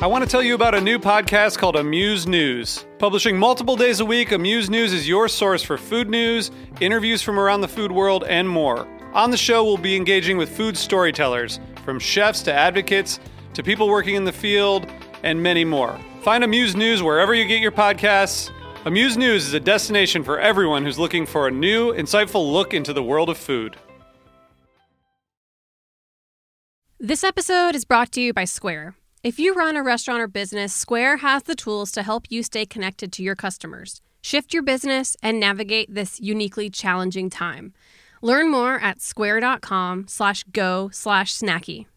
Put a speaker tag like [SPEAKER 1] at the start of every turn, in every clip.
[SPEAKER 1] I want to tell you about a new podcast called Amuse News. Publishing multiple days a week, Amuse News is your source for food news, interviews from around the food world, and more. On the show, we'll be engaging with food storytellers, from chefs to advocates to people working in the field, and many more. Find Amuse News wherever you get your podcasts. Amuse News is a destination for everyone who's looking for a new, insightful look into the world of food.
[SPEAKER 2] This episode is brought to you by Square. If you run a restaurant or business, Square has the tools to help you stay connected to your customers, shift your business, and navigate this uniquely challenging time. Learn more at square.com/go/snacky.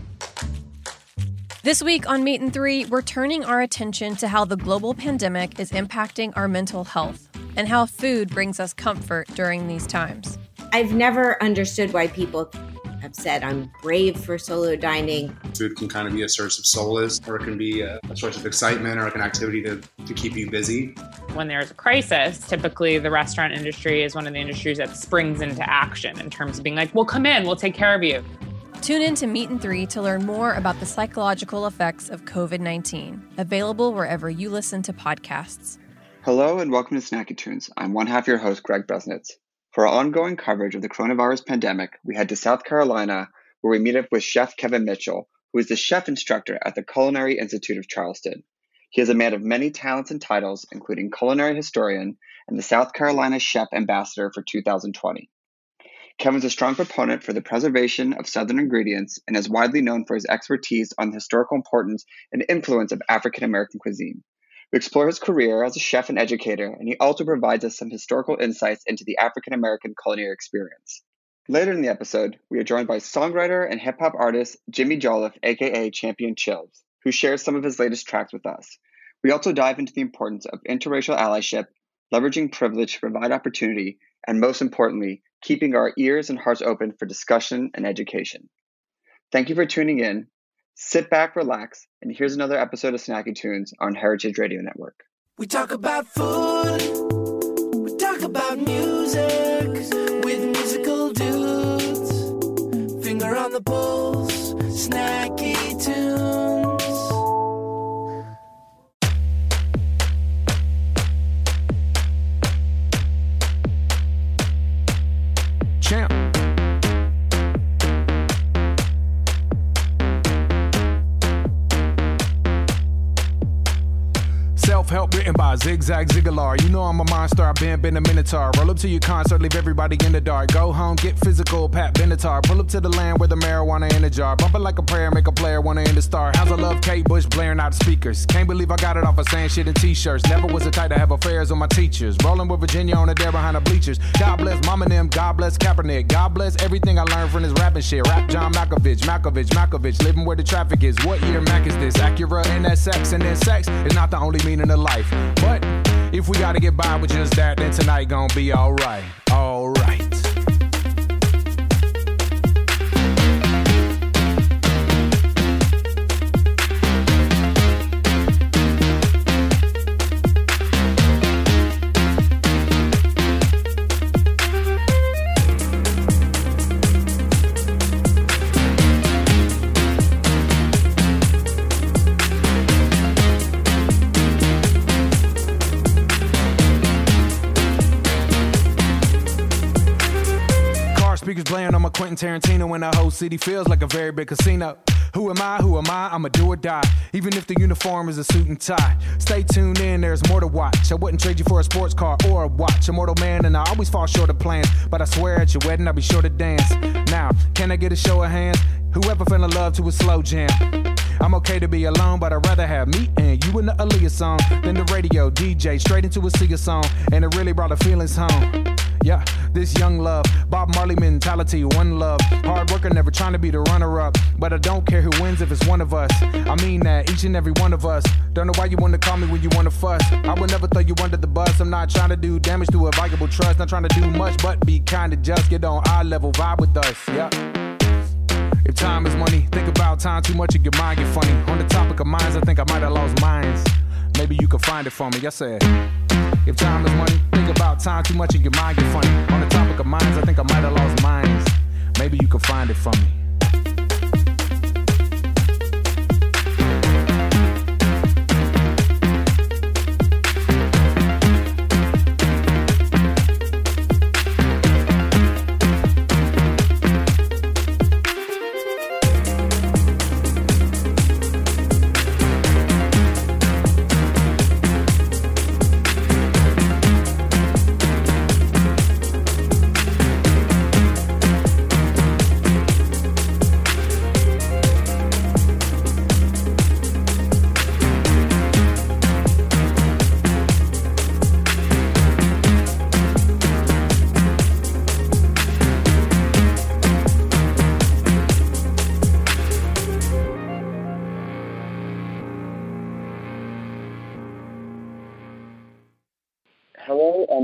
[SPEAKER 2] This week on Meat and Three, we're turning our attention to how the global pandemic is impacting our mental health and how food brings us comfort during these times.
[SPEAKER 3] I've never understood why people have said I'm brave for solo dining.
[SPEAKER 4] Food can kind of be a source of solace, or it can be a source of excitement, or like an activity to keep you busy.
[SPEAKER 5] When there's a crisis, typically the restaurant industry is one of the industries that springs into action in terms of being like, well, come in, we'll take care of you.
[SPEAKER 2] Tune in to Meat and Three to learn more about the psychological effects of COVID-19. Available wherever you listen to podcasts.
[SPEAKER 6] Hello and welcome to Snacky Tunes. I'm one half your host, Greg Bresnitz. For our ongoing coverage of the coronavirus pandemic, we head to South Carolina, where we meet up with Chef Kevin Mitchell, who is the chef instructor at the Culinary Institute of Charleston. He is a man of many talents and titles, including culinary historian and the South Carolina Chef Ambassador for 2020. Kevin's a strong proponent for the preservation of Southern ingredients and is widely known for his expertise on the historical importance and influence of African American cuisine. We explore his career as a chef and educator, and he also provides us some historical insights into the African American culinary experience. Later in the episode, we are joined by songwriter and hip-hop artist Jimmy Jolliffe, aka Champion Chills, who shares some of his latest tracks with us. We also dive into the importance of interracial allyship, leveraging privilege to provide opportunity, and most importantly, keeping our ears and hearts open for discussion and education. Thank you for tuning in. Sit back, relax, and here's another episode of Snacky Tunes on Heritage Radio Network.
[SPEAKER 7] We talk about food, we talk about music, with musical dudes, finger on the pulse, Snacky Tunes.
[SPEAKER 8] Champ. Self-help written by Zigzag Ziggalar. You know I'm a monster, I've been a minotaur. Roll up to your concert, leave everybody in the dark. Go home, get physical, Pat Benatar. Pull up to the land where the marijuana in a jar. Bump it like a prayer, make a player wanna end a star. How's I love Kate Bush blaring out the speakers. Can't believe I got it off of saying shit in t-shirts. Never was the type to have affairs with my teachers. Rolling with Virginia on the dare behind the bleachers. God bless Mama and them, God bless Kaepernick. God bless everything I learned from this rapping shit. Rap John Malkovich. Living where the traffic is. What year Mac is this? Acura NSX, and then sex is not the only meaning of life. But if we gotta get by with just that, then tonight gon' be alright. Alright. Speakers playing on my Quentin Tarantino, and the whole city feels like a very big casino. Who am I? I'ma do or die, even if the uniform is a suit and tie. Stay tuned in, there's more to watch. I wouldn't trade you for a sports car or a watch. A mortal man and I always fall short of plans, but I swear at your wedding I'll be sure to dance. Now, can I get a show of hands? Whoever finna love to a slow jam. I'm okay to be alone, but I'd rather have me and you in the Aaliyah song than the radio DJ straight into a Sia song, and it really brought the feelings home. Yeah, this young love, Bob Marley mentality, one love. Hard worker, never trying to be the runner-up, but I don't care who wins if it's one of us. I mean that, each and every one of us. Don't know why you wanna call me when you wanna fuss. I would never throw you under the bus. I'm not trying to do damage to a valuable trust. Not trying to do much, but be kind of just. Get on eye level, vibe with us, yeah. If time is money, think about time too much and your mind get funny. On the topic of minds, I think I might have lost minds. Maybe you can find it for me, I said. If time is money, think about time too much and your mind get funny. On the topic of minds, I think I might have lost minds. Maybe you can find it for me.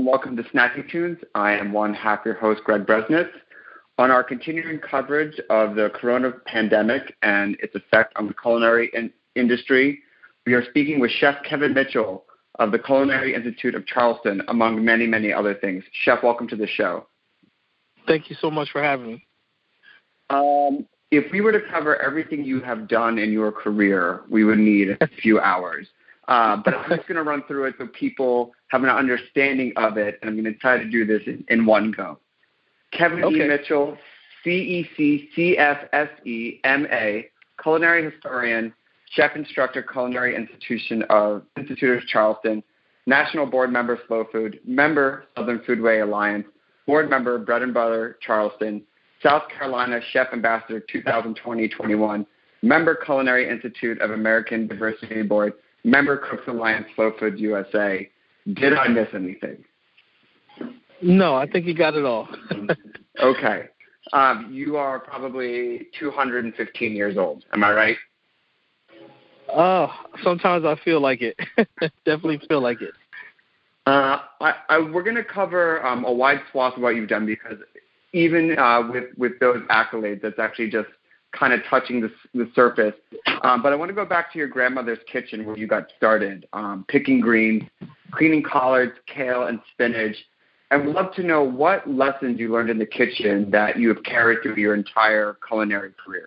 [SPEAKER 6] and welcome to Snacky Tunes. I am one half your host, Greg Bresnitz. On our continuing coverage of the corona pandemic and its effect on the culinary industry, we are speaking with Chef Kevin Mitchell of the Culinary Institute of Charleston, among many, many other things. Chef, welcome to the show.
[SPEAKER 9] Thank you so much for having me.
[SPEAKER 6] If we were to cover everything you have done in your career, we would need a few hours. But I'm just going to run through it so people have an understanding of it, and I'm going to try to do this in one go. Kevin E. Mitchell, CEC, CFSE, MA, culinary historian, chef instructor, Culinary Institute of Charleston, national board member, Slow Food, member, Southern Foodway Alliance, board member, Bread and Butter, Charleston, South Carolina Chef Ambassador 2020-21, member, Culinary Institute of American Diversity Board, member, Cooks Alliance, Slow Food USA. Did I miss anything?
[SPEAKER 9] No, I think you got it all.
[SPEAKER 6] Okay. You are probably 215 years old. Am I right?
[SPEAKER 9] Oh, sometimes I feel like it. Definitely feel like it.
[SPEAKER 6] We're going to cover a wide swath of what you've done, because even with those accolades, that's actually just kind of touching the surface. But I want to go back to your grandmother's kitchen where you got started, picking greens, cleaning collards, kale, and spinach. I would love to know what lessons you learned in the kitchen that you have carried through your entire culinary career.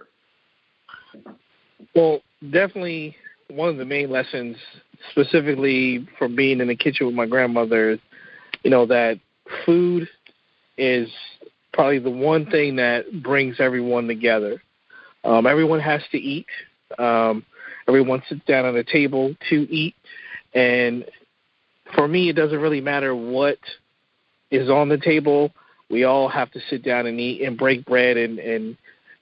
[SPEAKER 9] Well, definitely one of the main lessons, specifically from being in the kitchen with my grandmother, is, that food is probably the one thing that brings everyone together. Everyone has to eat. Everyone sits down at a table to eat. And for me, it doesn't really matter what is on the table. We all have to sit down and eat and break bread and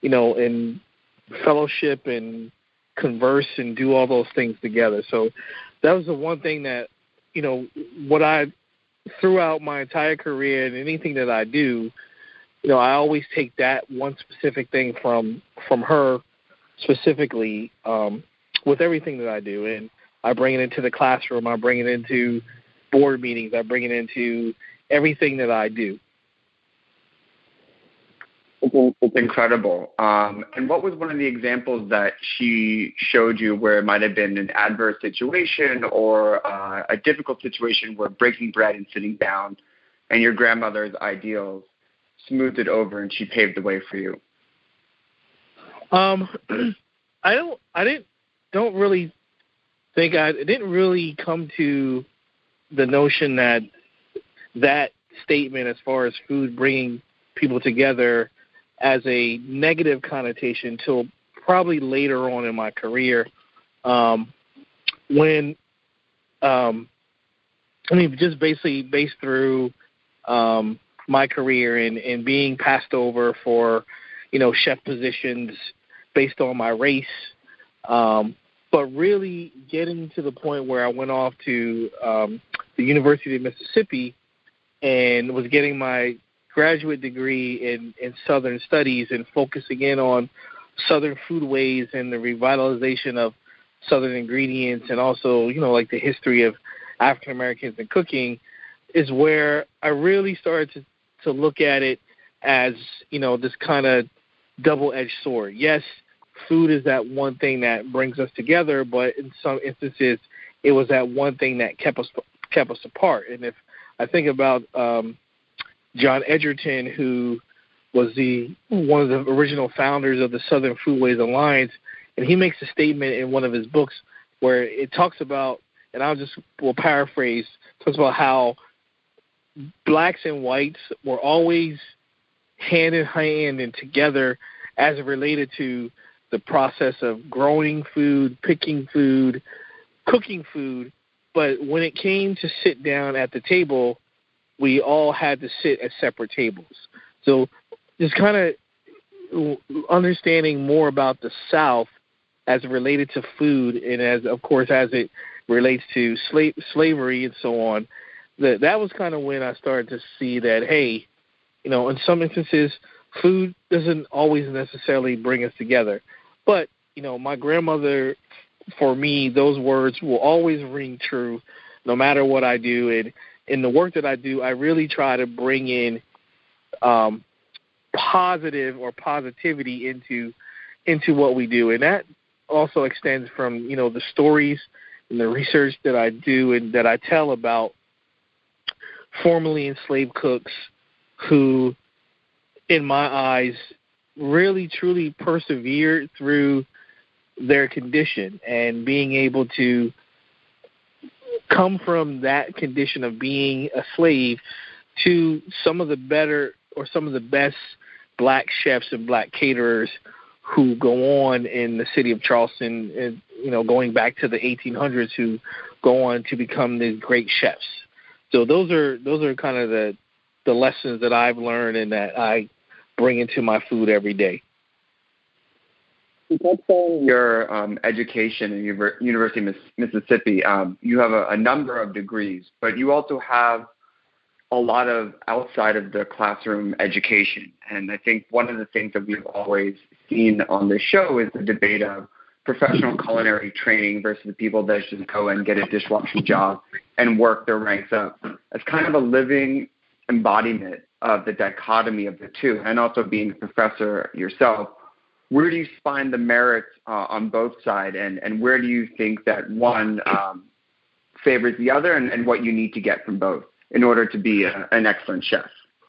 [SPEAKER 9] fellowship and converse and do all those things together. So that was the one thing that, what I, throughout my entire career and anything that I do, I always take that one specific thing from her specifically with everything that I do. And I bring it into the classroom. I bring it into board meetings. I bring it into everything that I do.
[SPEAKER 6] It's incredible. And what was one of the examples that she showed you where it might have been an adverse situation or a difficult situation where breaking bread and sitting down and your grandmother's ideals smoothed it over and she paved the way for you?
[SPEAKER 9] I didn't really come to the notion that statement as far as food bringing people together as a negative connotation till probably later on in my career, when just basically based through my career and being passed over for chef positions based on my race, but really getting to the point where I went off to the University of Mississippi and was getting my graduate degree in Southern Studies and focusing in on Southern foodways and the revitalization of Southern ingredients and also, like the history of African Americans in cooking, is where I really started to look at it as, this kind of double-edged sword. Yes, food is that one thing that brings us together, but in some instances, it was that one thing that kept us apart. And if I think about John Edgerton, who was one of the original founders of the Southern Foodways Alliance, and he makes a statement in one of his books where it talks about, and will paraphrase, talks about how blacks and whites were always hand in hand and together as it related to the process of growing food, picking food, cooking food. But when it came to sit down at the table, we all had to sit at separate tables. So just kind of understanding more about the South as it related to food and as, of course, as it relates to slavery and so on, that was kind of when I started to see that, hey, in some instances, food doesn't always necessarily bring us together. But, my grandmother, for me, those words will always ring true no matter what I do. in the work that I do, I really try to bring in positive or positivity into what we do. And that also extends from, the stories and the research that I do and that I tell about formerly enslaved cooks who, in my eyes, really, truly persevered through their condition, and being able to come from that condition of being a slave to some of the better or some of the best black chefs and black caterers who go on in the city of Charleston, and, going back to the 1800s, who go on to become these great chefs. So those are kind of the lessons that I've learned and that I bring into my food every day.
[SPEAKER 6] Your education in University of Mississippi, you have a number of degrees, but you also have a lot of outside of the classroom education. And I think one of the things that we've always seen on this show is the debate of professional culinary training versus the people that just go and get a dishwashing job and work their ranks up. As kind of a living embodiment of the dichotomy of the two, and also being a professor yourself, where do you find the merits on both sides, and where do you think that one favors the other, and what you need to get from both in order to be an excellent chef?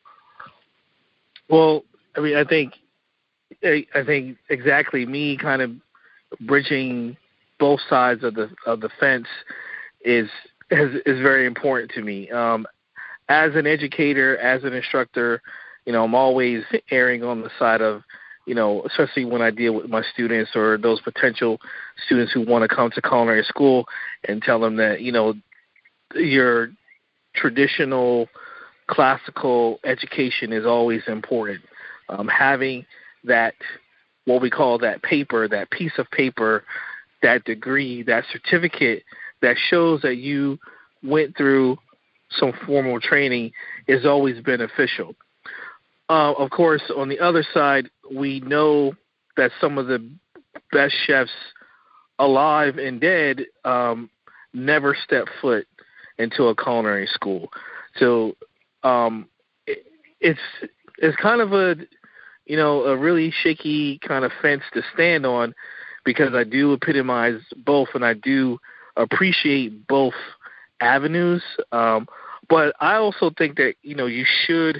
[SPEAKER 9] Well, I think exactly, me kind of bridging both sides of the fence is very important to me. As an educator, as an instructor, I'm always erring on the side of, especially when I deal with my students or those potential students who want to come to culinary school, and tell them that, your traditional classical education is always important. Having that, what we call that paper, that piece of paper, that degree, that certificate that shows that you went through some formal training is always beneficial. Of course, on the other side, we know that some of the best chefs alive and dead never step foot into a culinary school. So it's kind of a really shaky kind of fence to stand on, because I do epitomize both and I do appreciate both avenues. But I also think that, you should,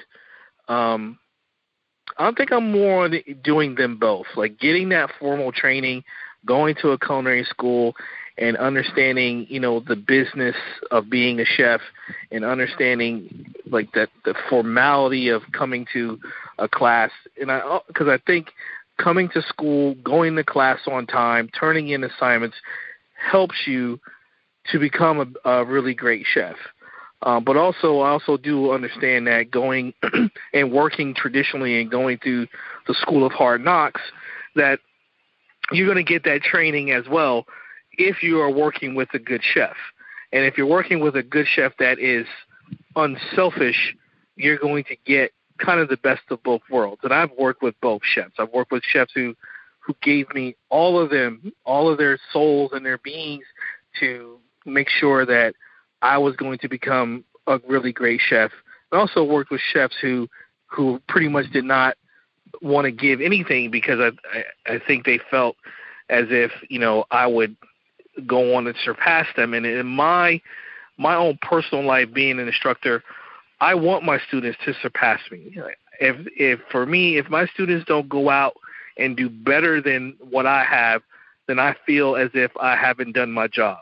[SPEAKER 9] I think I'm more on doing them both, like getting that formal training, going to a culinary school, and understanding, the business of being a chef, and understanding like that the formality of coming to a class. And because I think coming to school, going to class on time, turning in assignments helps you to become a really great chef. But also, I also do understand that going and working traditionally and going through the School of Hard Knocks, that you're going to get that training as well if you are working with a good chef. And if you're working with a good chef that is unselfish, you're going to get kind of the best of both worlds. And I've worked with both chefs. I've worked with chefs who gave me all of their souls and their beings to make sure that I was going to become a really great chef. I also worked with chefs who pretty much did not want to give anything, because I think they felt as if, I would go on and surpass them. And in my own personal life, being an instructor, I want my students to surpass me. If my students don't go out and do better than what I have, then I feel as if I haven't done my job.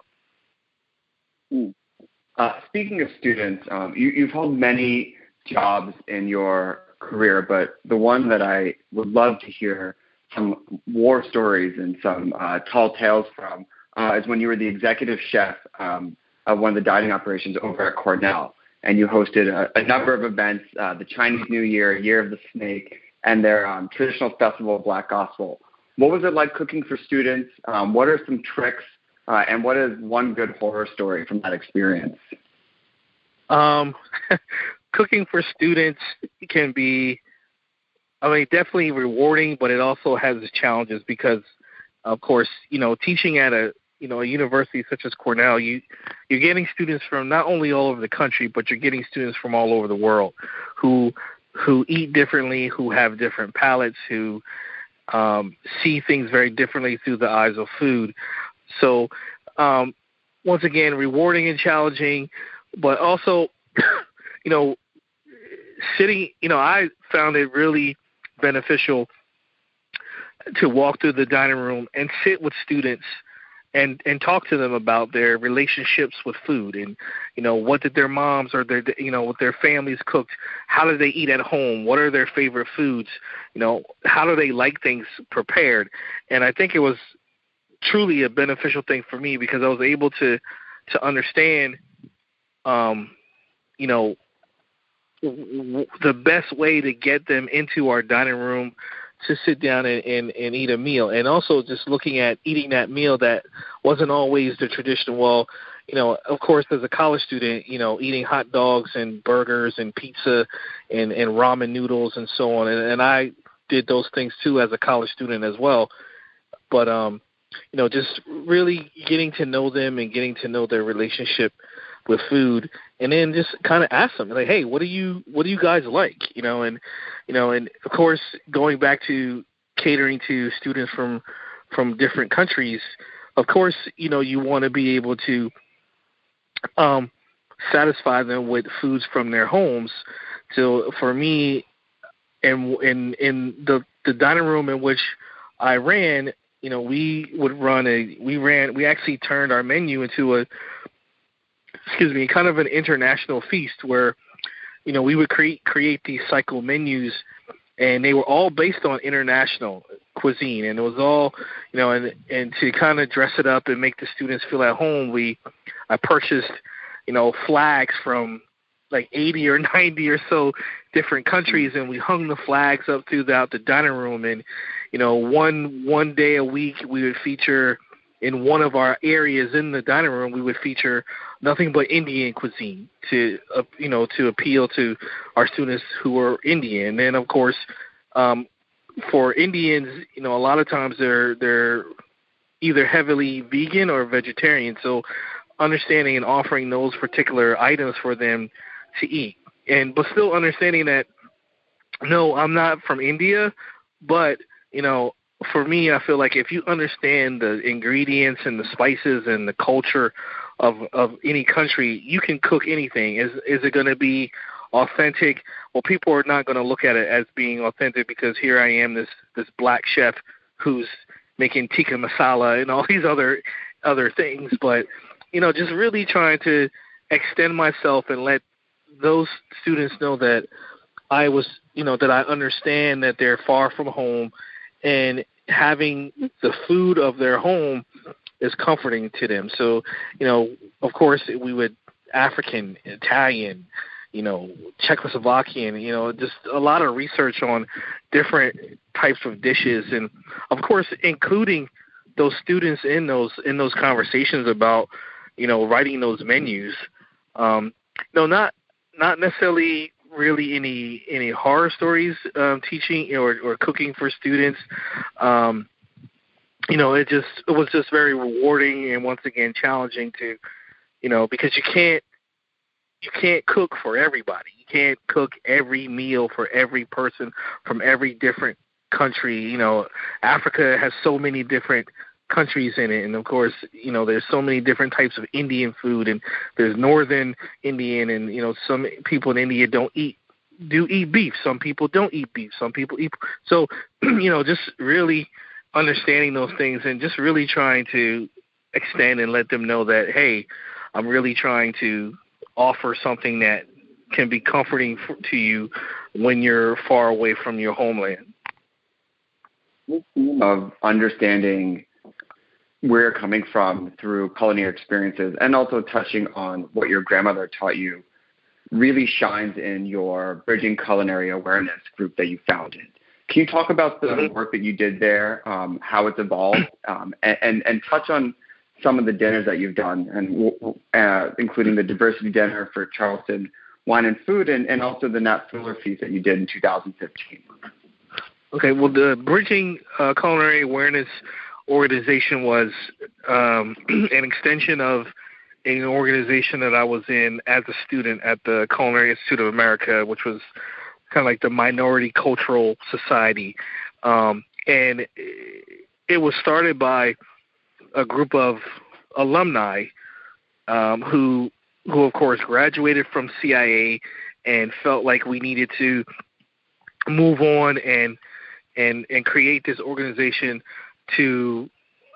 [SPEAKER 6] Speaking of students, you've held many jobs in your career, but the one that I would love to hear some war stories and some tall tales from is when you were the executive chef of one of the dining operations over at Cornell, and you hosted a number of events, the Chinese New Year, Year of the Snake, and their traditional festival, Black Gospel. What was it like cooking for students? What are some tricks? And what is one good horror story from that experience?
[SPEAKER 9] Cooking for students can be, definitely rewarding, but it also has its challenges because, of course, teaching at a a university such as Cornell, you're getting students from not only all over the country, but you're getting students from all over the world who eat differently, who have different palates, who see things very differently through the eyes of food. So, once again, rewarding and challenging, but also, sitting, I found it really beneficial to walk through the dining room and sit with students and talk to them about their relationships with food and, what did their moms or their, what their families cooked, how do they eat at home, what are their favorite foods, how do they like things prepared. And I think it was truly a beneficial thing for me because I was able to understand, the best way to get them into our dining room to sit down and eat a meal. And also just looking at eating that meal that wasn't always the traditional, well, of course, as a college student, eating hot dogs and burgers and pizza and ramen noodles and so on. And I did those things too as a college student as well. But, just really getting to know them and getting to know their relationship with food, and then just kind of ask them like, hey, what do you guys like? And of course, going back to catering to students from different countries, of course, you want to be able to satisfy them with foods from their homes. So for me, and in the dining room in which I ran, we actually turned our menu into kind of an international feast where, we would create these cycle menus, and they were all based on international cuisine. And it was all, and to kind of dress it up and make the students feel at home, I purchased, flags from like 80 or 90 or so different countries, and we hung the flags up throughout the dining room. And, one day a week we would feature in one of our areas in the dining room, we would feature nothing but Indian cuisine to appeal to our students who are Indian. And then, of course, for Indians, a lot of times they're either heavily vegan or vegetarian. So understanding and offering those particular items for them to eat, but still understanding that, no, I'm not from India, but, for me, I feel like if you understand the ingredients and the spices and the culture of any country, you can cook anything. Is it going to be authentic? Well, people are not going to look at it as being authentic because here I am, this black chef who's making tikka masala and all these other things. But, just really trying to extend myself and let those students know that I was, that I understand that they're far from home, and having the food of their home is comforting to them. So, of course, we would African, Italian, Czechoslovakian, just a lot of research on different types of dishes. And, of course, including those students in those conversations about, writing those menus. Not necessarily really any horror stories teaching or cooking for students. It was just very rewarding and once again challenging to, because you can't cook for everybody. You can't cook every meal for every person from every different country. Africa has so many different countries in it, and of course, there's so many different types of Indian food, and there's Northern Indian, and some people in India do eat beef. Some people don't eat beef. Some people eat. So, just really understanding those things and just really trying to extend and let them know that, hey, I'm really trying to offer something that can be comforting to you when you're far away from your homeland.
[SPEAKER 6] Of understanding where you're coming from through culinary experiences and also touching on what your grandmother taught you really shines in your Bridging Culinary Awareness group that you founded. Can you talk about the work that you did there, how it's evolved, and touch on some of the dinners that you've done, and including the diversity dinner for Charleston Wine and Food, and also the Nat Fuller feast that you did in 2015?
[SPEAKER 9] Okay, well, the Bridging Culinary Awareness organization was an extension of an organization that I was in as a student at the Culinary Institute of America, which was kind of like the Minority Cultural Society. And it was started by a group of alumni who of course graduated from CIA and felt like we needed to move on and create this organization to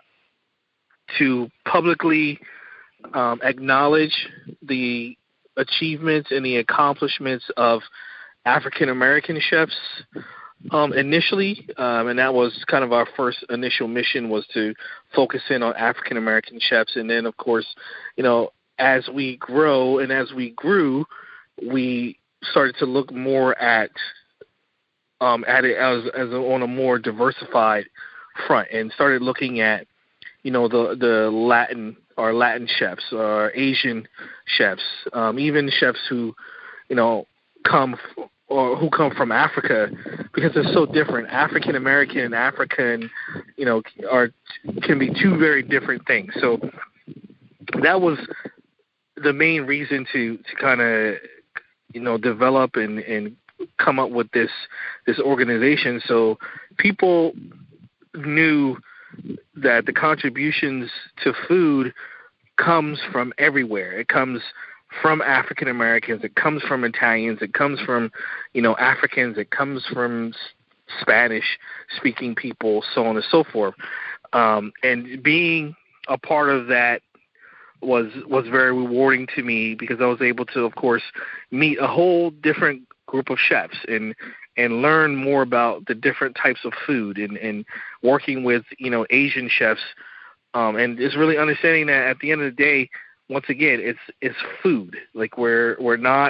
[SPEAKER 9] publicly acknowledge the achievements and the accomplishments of African American chefs initially, and that was kind of our first initial mission, was to focus in on African American chefs. And then, of course, as we grow and as we grew, we started to look more at it as on a more diversified front, and started looking at the Latin chefs, or Asian chefs, even chefs who come from Africa, because they're so different. African American and African, can be two very different things. So that was the main reason to kind of develop and come up with this organization. So people knew that the contributions to food comes from everywhere. It comes from African Americans, it comes from Italians, it comes from Africans, it comes from Spanish speaking people, so on and so forth. And being a part of that was very rewarding to me, because I was able to, of course, meet a whole different group of chefs and learn more about the different types of food, and working with Asian chefs, and just really understanding that at the end of the day, once again, it's food. Like we're not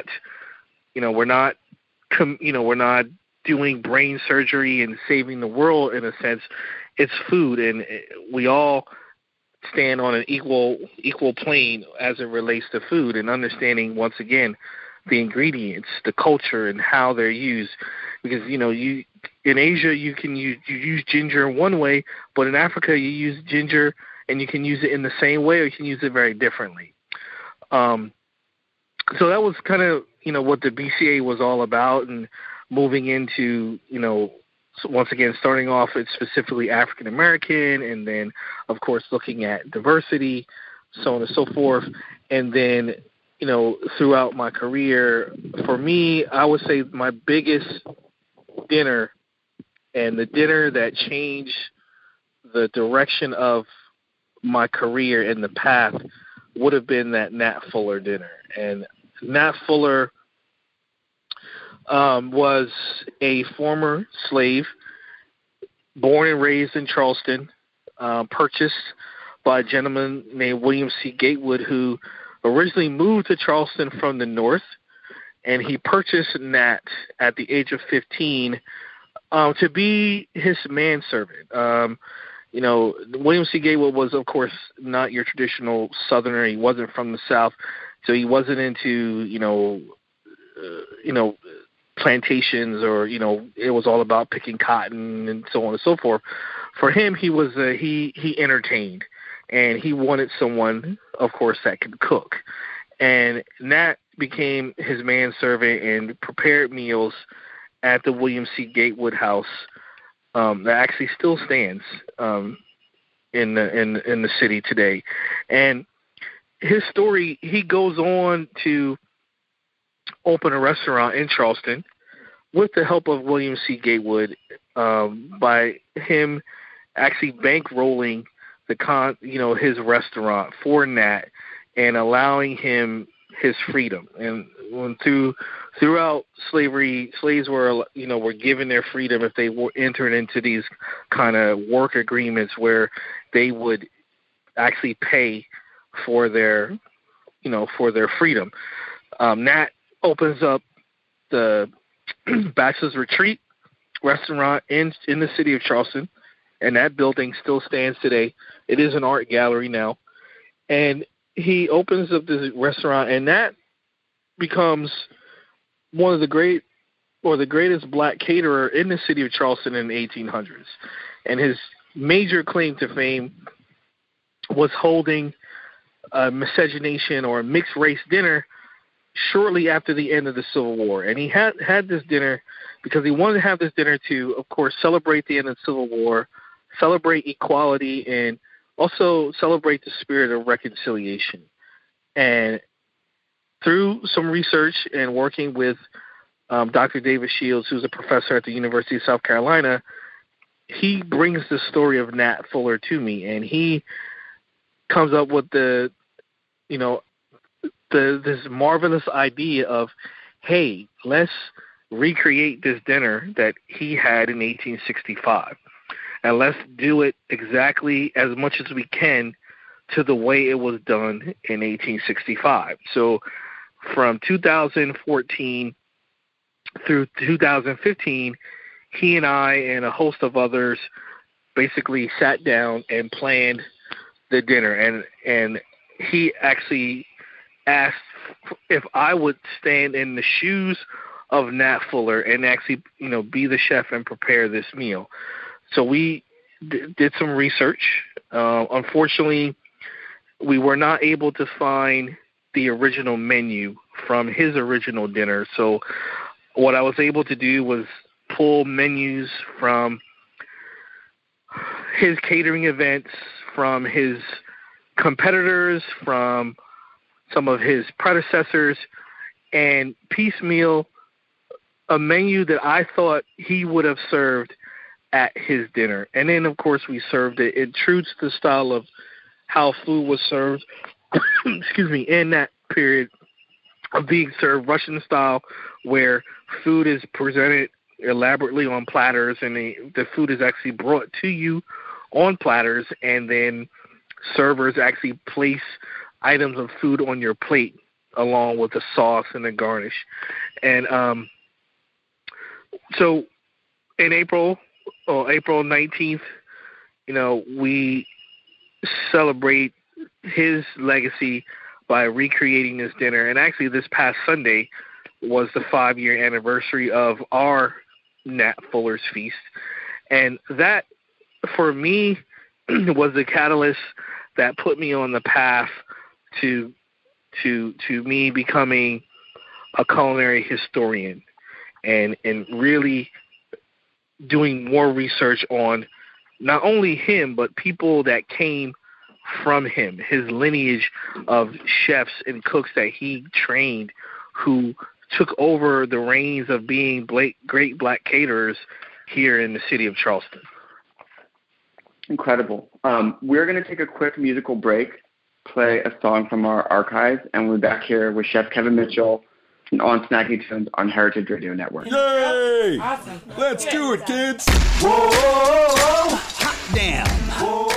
[SPEAKER 9] doing brain surgery and saving the world in a sense. It's food, and we all stand on an equal plane as it relates to food, and understanding once again the ingredients, the culture, and how they're used. Because you in Asia you use ginger one way, but in Africa you use ginger and you can use it in the same way, or you can use it very differently. So that was kind of what the BCA was all about, and moving into once again starting off at specifically African American, and then of course looking at diversity, so on and so forth. And then throughout my career, for me, I would say my biggest dinner, and the dinner that changed the direction of my career and the path, would have been that Nat Fuller dinner. And Nat Fuller was a former slave, born and raised in Charleston, purchased by a gentleman named William C. Gatewood, who originally moved to Charleston from the north, and he purchased Nat at the age of 15 to be his manservant. William C. Gatewood was, of course, not your traditional Southerner. He wasn't from the South, so he wasn't into plantations, or it was all about picking cotton and so on and so forth. For him, he was he entertained, and he wanted someone, of course, that could cook. And Nat became his manservant and prepared meals at the William C. Gatewood house that actually still stands in the city today. And his story, he goes on to open a restaurant in Charleston with the help of William C. Gatewood, by him actually bankrolling his restaurant for Nat and allowing him his freedom. And throughout slavery, slaves were given their freedom if they were entered into these kind of work agreements where they would actually pay for their freedom. Nat opens up the Bachelor's Retreat restaurant in the city of Charleston, and that building still stands today. It is an art gallery now. And he opens up this restaurant, and that becomes one of the greatest black caterer in the city of Charleston in the 1800s. And his major claim to fame was holding a miscegenation or a mixed race dinner shortly after the end of the Civil War. And he had this dinner because he wanted to have this dinner to, of course, celebrate the end of the Civil War, celebrate equality, and also celebrate the spirit of reconciliation. And through some research and working with Dr. David Shields, who's a professor at the University of South Carolina, he brings the story of Nat Fuller to me, and he comes up with this marvelous idea of, hey, let's recreate this dinner that he had in 1865, and let's do it exactly as much as we can to the way it was done in 1865. So from 2014 through 2015, he and I and a host of others basically sat down and planned the dinner. And he actually asked if I would stand in the shoes of Nat Fuller and actually, be the chef and prepare this meal. So we did some research. Unfortunately, we were not able to find the original menu from his original dinner. So what I was able to do was pull menus from his catering events, from his competitors, from some of his predecessors, and piecemeal a menu that I thought he would have served at his dinner. And then, of course, we served it in true to the style of how food was served, in that period of being served Russian style, where food is presented elaborately on platters, and the food is actually brought to you on platters, and then servers actually place items of food on your plate along with the sauce and the garnish. And so in April 19th, we celebrate his legacy by recreating this dinner. And actually this past Sunday was the 5-year anniversary of our Nat Fuller's Feast. And that, for me, was the catalyst that put me on the path to me becoming a culinary historian and really doing more research on not only him, but people that came from him, his lineage of chefs and cooks that he trained who took over the reins of being great black caterers here in the city of Charleston.
[SPEAKER 6] Incredible. We're going to take a quick musical break, play a song from our archives, and we're back here with Chef Kevin Mitchell and on Snacky Tunes on Heritage Radio Network.
[SPEAKER 10] Yay!
[SPEAKER 7] Awesome.
[SPEAKER 10] Let's do it, kids.
[SPEAKER 7] Whoa, hot damn. Whoa,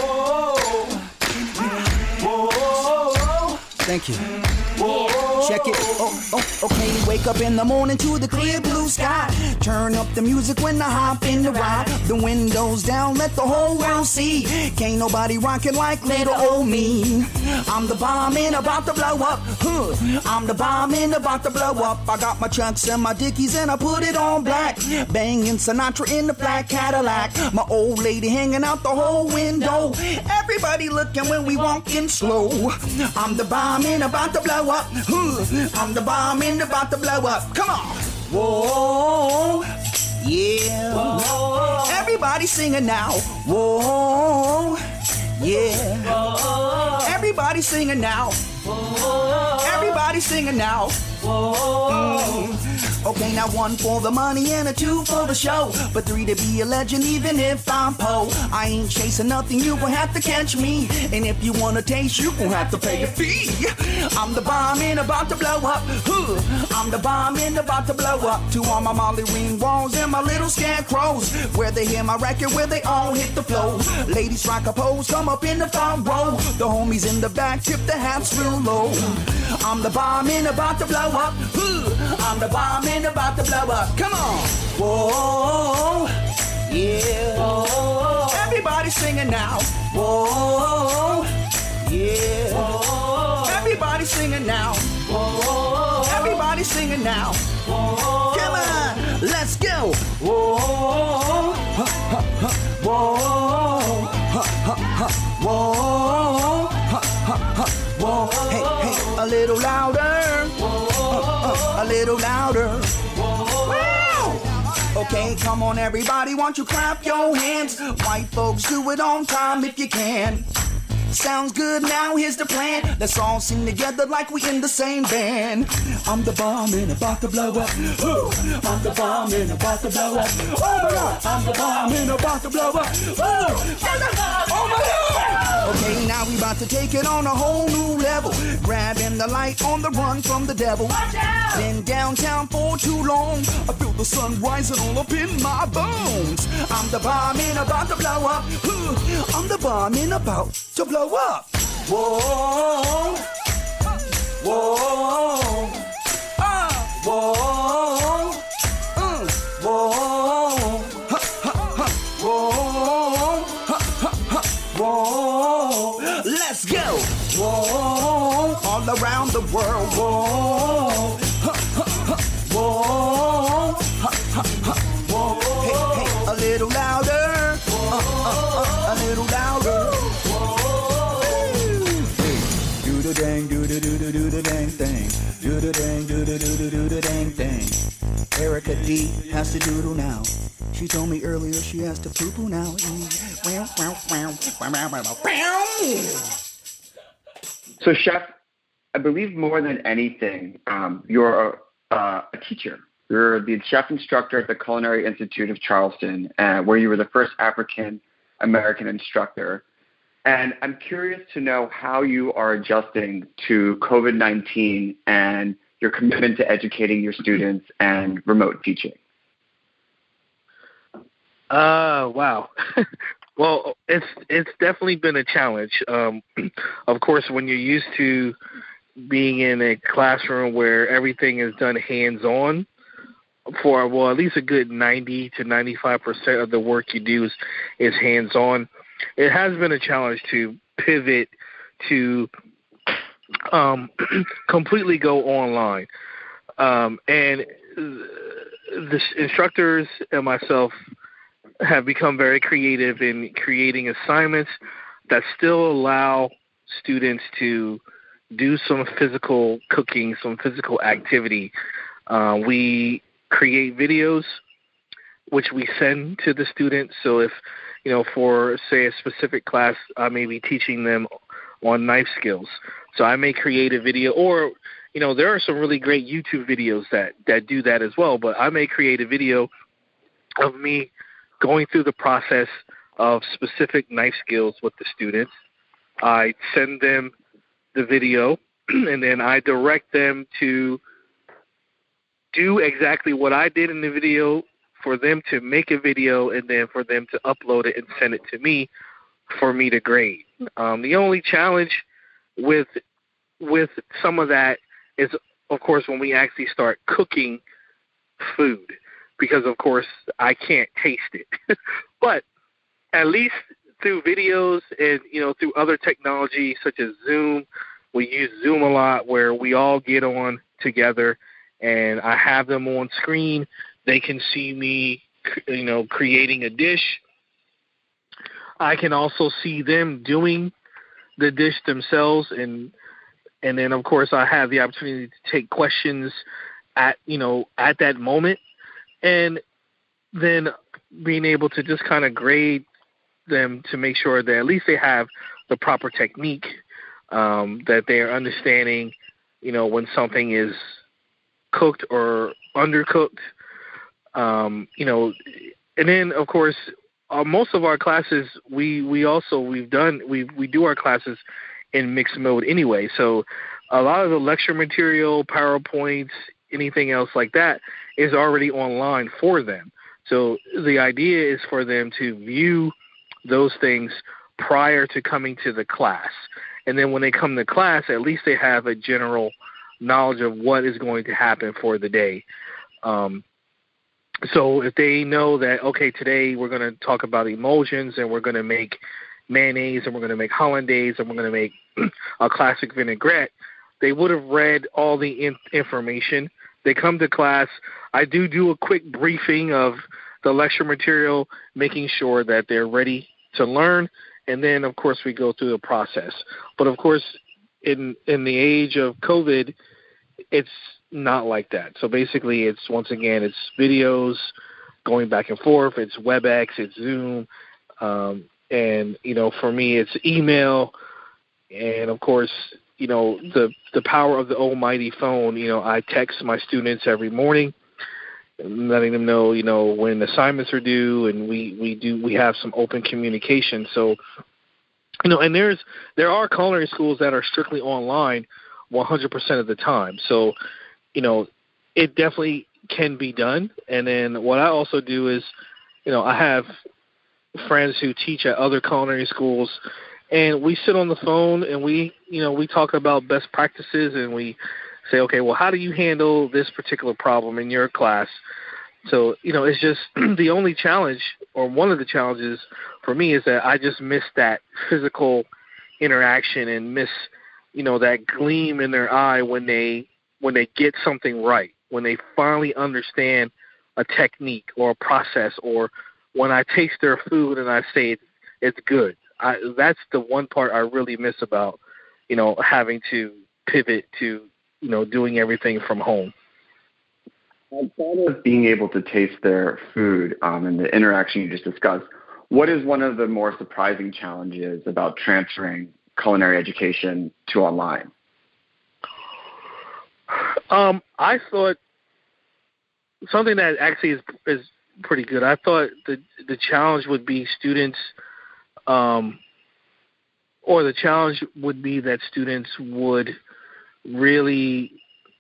[SPEAKER 7] whoa.
[SPEAKER 11] Thank you. Check it. Okay. Wake up in the morning to the clear blue sky. Turn up the music when I hop in the ride. The windows down, let the whole world see. Can't nobody rockin' like little old me. I'm the bomb and about to blow up. I'm the bomb and about to blow up. I got my Chucks and my Dickies and I put it on black. Banging Sinatra in the black Cadillac. My old lady hanging out the whole window. Everybody looking when we walking slow. I'm the bomb and about to blow up. I'm the bomb and about to blow up. Come on. Whoa, yeah. Whoa. Everybody singing now. Whoa, yeah. Whoa. Everybody singing now. Whoa. Everybody singing now. Whoa. Okay, now 1 for the money and a 2 for the show, but 3 to be a legend even if I'm po. I ain't chasing nothing, you gon' have to catch me, and if you wanna taste, you gon' have to pay a fee. I'm the bomb and about to blow up. I'm the bomb and about to blow up. To all my Molly ring walls and my little scarecrows, where they hear my record, where they all hit the flow. Ladies rock a pose, come up in the front row. The homies in the back tip the hats real low. I'm the bomb and about to blow up. I'm the bomb and about to blow up. Come on. Whoa, yeah. Whoa. Everybody singing now. Whoa, yeah. Whoa. Everybody singing now. Whoa. Everybody singing now. Whoa. Come on, let's go. Whoa, whoa. Whoa, ha, ha, ha, whoa, hey, hey, a little louder, a little louder. Okay, come on everybody, won't you clap your hands? White folks, do it on time if you can. Sounds good, now here's the plan. Let's all sing together like we in the same band. I'm the bomb and about to blow up. Ooh, I'm the bomb and about to blow up. Oh my God, I'm the bomb and about to blow up. Ooh, oh my God. Okay, now we about to take it on a whole new level. Grabbing the light on the run from the devil. Been downtown for too long. I feel the sun rising all up in my bones. I'm the bomb and about to blow up. Ooh, I'm the bomb and about to blow up. Whoa, whoa, whoa, whoa, ha, ha, ha, whoa, ha, ha, ha, whoa. Let's go. Whoa, all around the world. Whoa, ha, ha, ha, whoa, ha, ha, ha, whoa. Hey, hey, a little louder. A little louder. Do the dang, do the dang thing. Do the dang, do the dang thing. Erica D has to doodle now. She told me earlier she has to poo-poo now.
[SPEAKER 6] So, Chef, I believe more than anything, you're a teacher. You're the chef instructor at the Culinary Institute of Charleston, where you were the first African-American instructor. And I'm curious to know how you are adjusting to COVID-19 and your commitment to educating your students and remote teaching.
[SPEAKER 9] Wow. Well, it's definitely been a challenge. Of course, when you're used to being in a classroom where everything is done hands-on, for, well, at least a good 90 to 95% of the work you do is hands-on. It has been a challenge to pivot to completely go online. And the instructors and myself have become very creative in creating assignments that still allow students to do some physical cooking, some physical activity. We create videos which we send to the students. So if, for, say, a specific class, I may be teaching them on knife skills. So I may create a video, or, there are some really great YouTube videos that do that as well. But I may create a video of me going through the process of specific knife skills with the students. I send them the video, and then I direct them to do exactly what I did in the video, for them to make a video, and then for them to upload it and send it to me for me to grade. The only challenge with some of that is, of course, when we actually start cooking food, because, of course, I can't taste it. But at least through videos and, through other technology such as Zoom, we use Zoom a lot, where we all get on together and I have them on screen. They can see me, creating a dish. I can also see them doing the dish themselves. And then, of course, I have the opportunity to take questions at that moment. And then being able to just kind of grade them to make sure that at least they have the proper technique, that they are understanding, when something is cooked or undercooked, and then, of course, most of our classes, we do our classes in mixed mode anyway. So a lot of the lecture material, PowerPoints, anything else like that is already online for them. So the idea is for them to view those things prior to coming to the class. And then when they come to class, at least they have a general knowledge of what is going to happen for the day. So if they know that, okay, today we're going to talk about emulsions, and we're going to make mayonnaise, and we're going to make hollandaise, and we're going to make a classic vinaigrette, they would have read all the information. They come to class. I do a quick briefing of the lecture material, making sure that they're ready to learn. and then, of course, we go through the process. But, of course, in the age of COVID, it's not like that. So basically, it's videos going back and forth. It's WebEx, it's Zoom, and for me, it's email, and of course, the power of the almighty phone. I text my students every morning, letting them know when assignments are due, and we have some open communication. So, and there are culinary schools that are strictly online 100% of the time. So, it definitely can be done. And then what I also do is, I have friends who teach at other culinary schools, and we sit on the phone and we talk about best practices, and we say, okay, well, how do you handle this particular problem in your class? So, it's just the only challenge, or one of the challenges for me, is that I just miss that physical interaction and miss, that gleam in their eye when they get something right, when they finally understand a technique or a process, or when I taste their food and I say it's good. That's the one part I really miss about, having to pivot to, doing everything from home.
[SPEAKER 6] Outside of being able to taste their food and the interaction you just discussed, what is one of the more surprising challenges about transferring culinary education to online?
[SPEAKER 9] I thought something that actually is pretty good. I thought the challenge would be students, or the challenge would be that students would really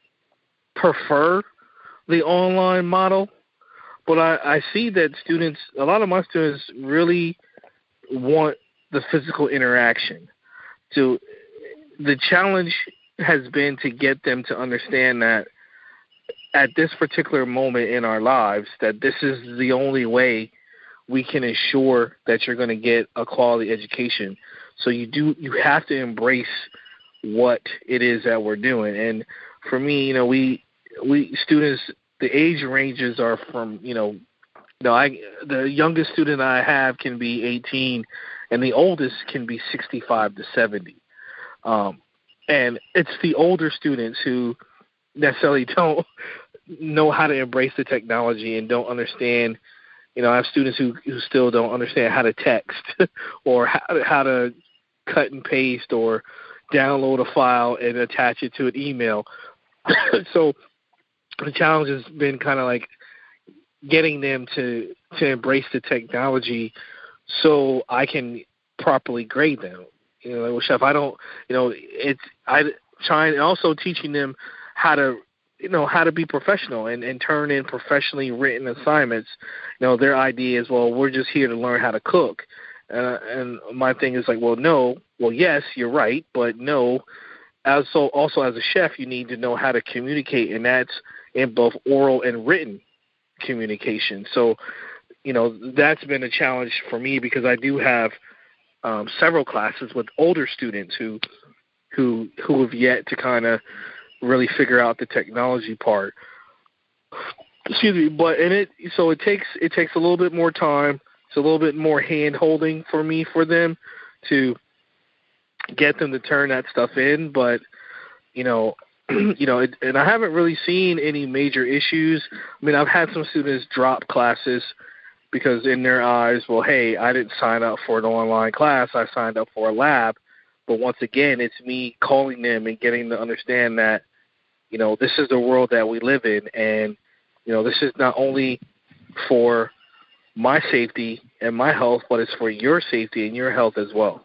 [SPEAKER 9] prefer the online model. But I see that a lot of my students really want the physical interaction. So the challenge has been to get them to understand that at this particular moment in our lives, that this is the only way we can ensure that you're going to get a quality education. So you have to embrace what it is that we're doing. And for me, we students, the age ranges are from, the youngest student I have can be 18, and the oldest can be 65 to 70. And it's the older students who necessarily don't know how to embrace the technology and don't understand. I have students who still don't understand how to text or how to cut and paste or download a file and attach it to an email. So the challenge has been kind of like getting them to embrace the technology so I can properly grade them. Well, Chef, I don't, I try and also teaching them how to be professional and turn in professionally written assignments. Their idea is, well, we're just here to learn how to cook. And my thing is like, well, yes, you're right, but no. Also as a chef, you need to know how to communicate, and that's in both oral and written communication. So, that's been a challenge for me because I do have several classes with older students who have yet to kind of really figure out the technology part. Excuse me, but it takes a little bit more time. It's a little bit more hand holding for them to get them to turn that stuff in. But and I haven't really seen any major issues. I mean, I've had some students drop classes because in their eyes, well, hey, I didn't sign up for an online class. I signed up for a lab. But once again, it's me calling them and getting them to understand that, this is the world that we live in. And, this is not only for my safety and my health, but it's for your safety and your health as well.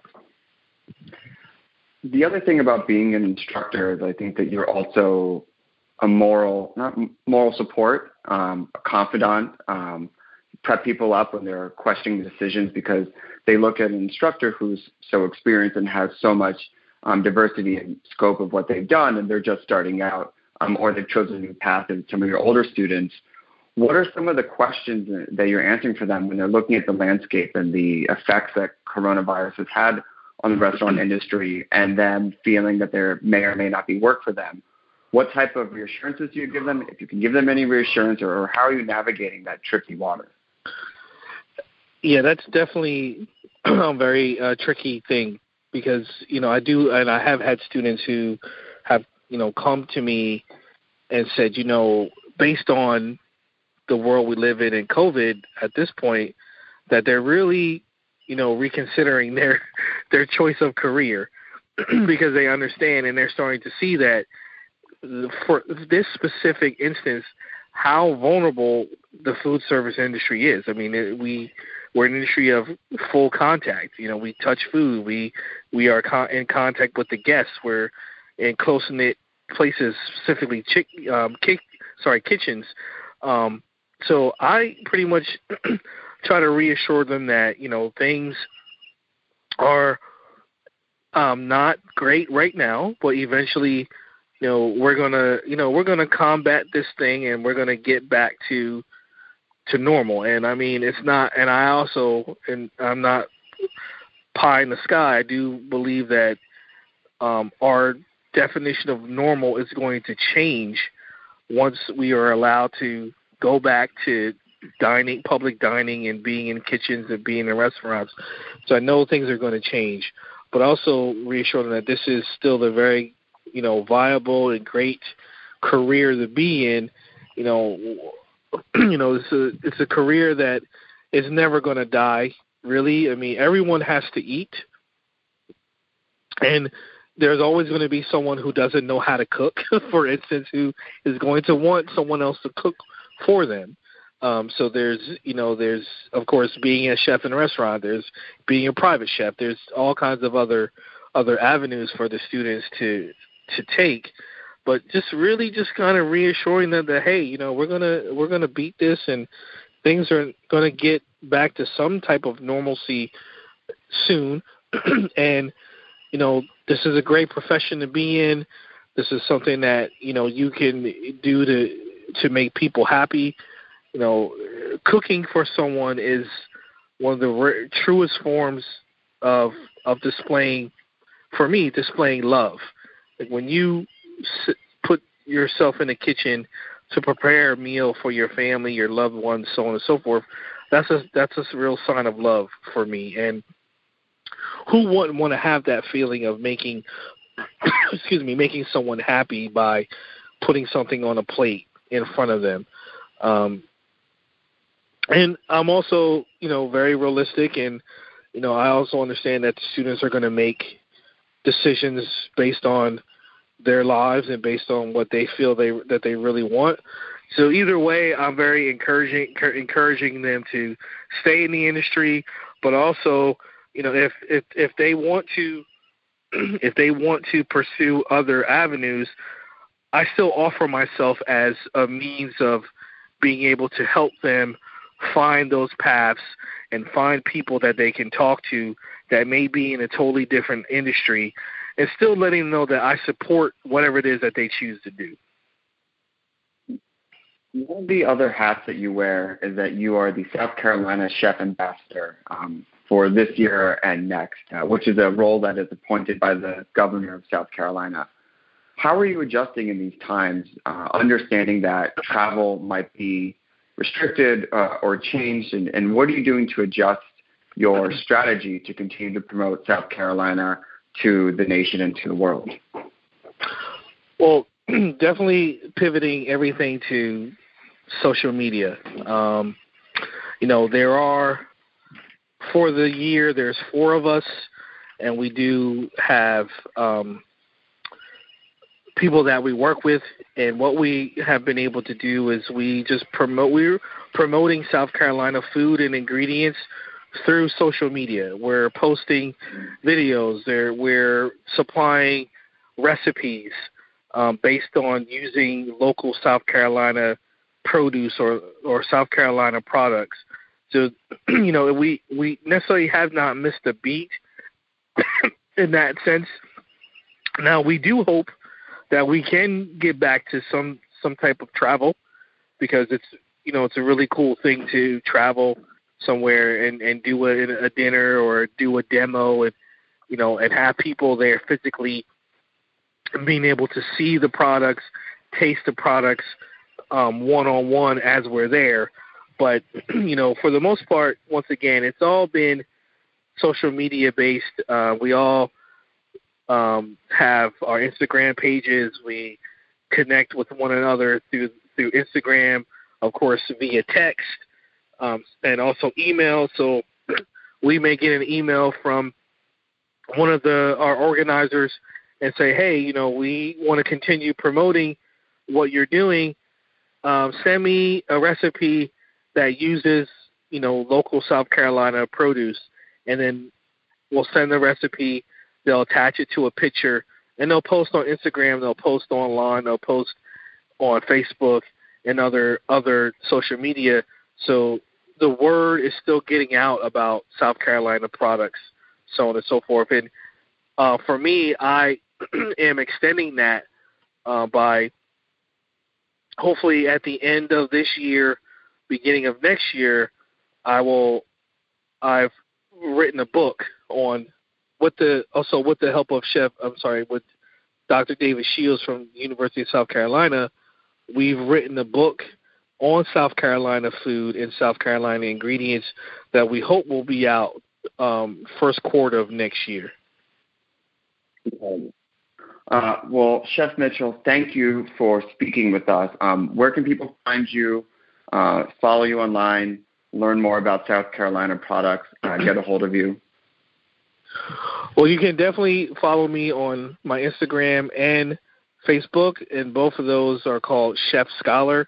[SPEAKER 6] The other thing about being an instructor is I think that you're also a moral support, a confidant, prep people up when they're questioning decisions because they look at an instructor who's so experienced and has so much diversity and scope of what they've done, and they're just starting out, or they've chosen a new path as some of your older students. What are some of the questions that you're answering for them when they're looking at the landscape and the effects that coronavirus has had on the restaurant industry and then feeling that there may or may not be work for them? What type of reassurances do you give them, if you can give them any reassurance, or how are you navigating that tricky water?
[SPEAKER 9] Yeah, that's definitely very tricky thing because, I have had students who have, come to me and said, based on the world we live in COVID at this point, that they're really, reconsidering their choice of career because they understand and they're starting to see that for this specific instance, how vulnerable the food service industry is. I mean, we're an industry of full contact. We touch food. We are in contact with the guests. We're in close-knit places, specifically kitchens. So I pretty much try to reassure them that, things are not great right now, but eventually, we're gonna combat this thing and we're gonna get back to normal. And I mean, it's not, and I'm not pie in the sky. I do believe that our definition of normal is going to change once we are allowed to go back to public dining and being in kitchens and being in restaurants. So I know things are going to change, but also reassure them that this is still a very, viable and great career to be in. It's a career that is never going to die, really. I mean, everyone has to eat, and there's always going to be someone who doesn't know how to cook, for instance, who is going to want someone else to cook for them. So there's of course being a chef in a restaurant, there's being a private chef, there's all kinds of other avenues for the students to take, but just kind of reassuring them that, hey, we're gonna beat this and things are gonna get back to some type of normalcy soon. And this is a great profession to be in. This is something that you can do to make people happy. Cooking for someone is one of the truest forms of displaying love. Like when you put yourself in the kitchen to prepare a meal for your family, your loved ones, so on and so forth, that's a real sign of love for me. And who wouldn't want to have that feeling of making someone happy by putting something on a plate in front of them? And I'm also, very realistic, and, I also understand that the students are going to make decisions based on their lives and based on what they feel that they really want. So either way, I'm very encouraging them to stay in the industry, but also, if they want to pursue other avenues, I still offer myself as a means of being able to help them find those paths and find people that they can talk to that may be in a totally different industry, and still letting them know that I support whatever it is that they choose to do.
[SPEAKER 6] One of the other hats that you wear is that you are the South Carolina Chef Ambassador for this year and next, which is a role that is appointed by the governor of South Carolina. How are you adjusting in these times, understanding that travel might be restricted or changed, and what are you doing to adjust your strategy to continue to promote South Carolina to the nation and to the world?
[SPEAKER 9] Well, definitely pivoting everything to social media. There are, for the year, there's 4 of us, and we do have people that we work with, and what we have been able to do is we're promoting South Carolina food and ingredients through social media. We're posting videos there. We're supplying recipes based on using local South Carolina produce or South Carolina products. So, we necessarily have not missed a beat in that sense. Now, we do hope that we can get back to some type of travel, because it's a really cool thing to travel somewhere and do a dinner or do a demo and have people there physically being able to see the products, taste the products one-on-one as we're there. But, for the most part, once again, it's all been social media based. We all have our Instagram pages. We connect with one another through Instagram, of course, via text, and also email. So we may get an email from one of our organizers and say, hey, we want to continue promoting what you're doing. Send me a recipe that uses, local South Carolina produce. And then we'll send the recipe. They'll attach it to a picture, and they'll post on Instagram. They'll post online. They'll post on Facebook and other social media. So the word is still getting out about South Carolina products, so on and so forth. And for me, I am extending that by hopefully at the end of this year, beginning of next year, I've written a book on with the help of with Dr. David Shields from the University of South Carolina. We've written a book on South Carolina food and South Carolina ingredients that we hope will be out first quarter of next year.
[SPEAKER 6] Well, Chef Mitchell, thank you for speaking with us. Where can people find you, follow you online, learn more about South Carolina products, get a hold of you?
[SPEAKER 9] Well, you can definitely follow me on my Instagram and Facebook, and both of those are called Chef Scholar,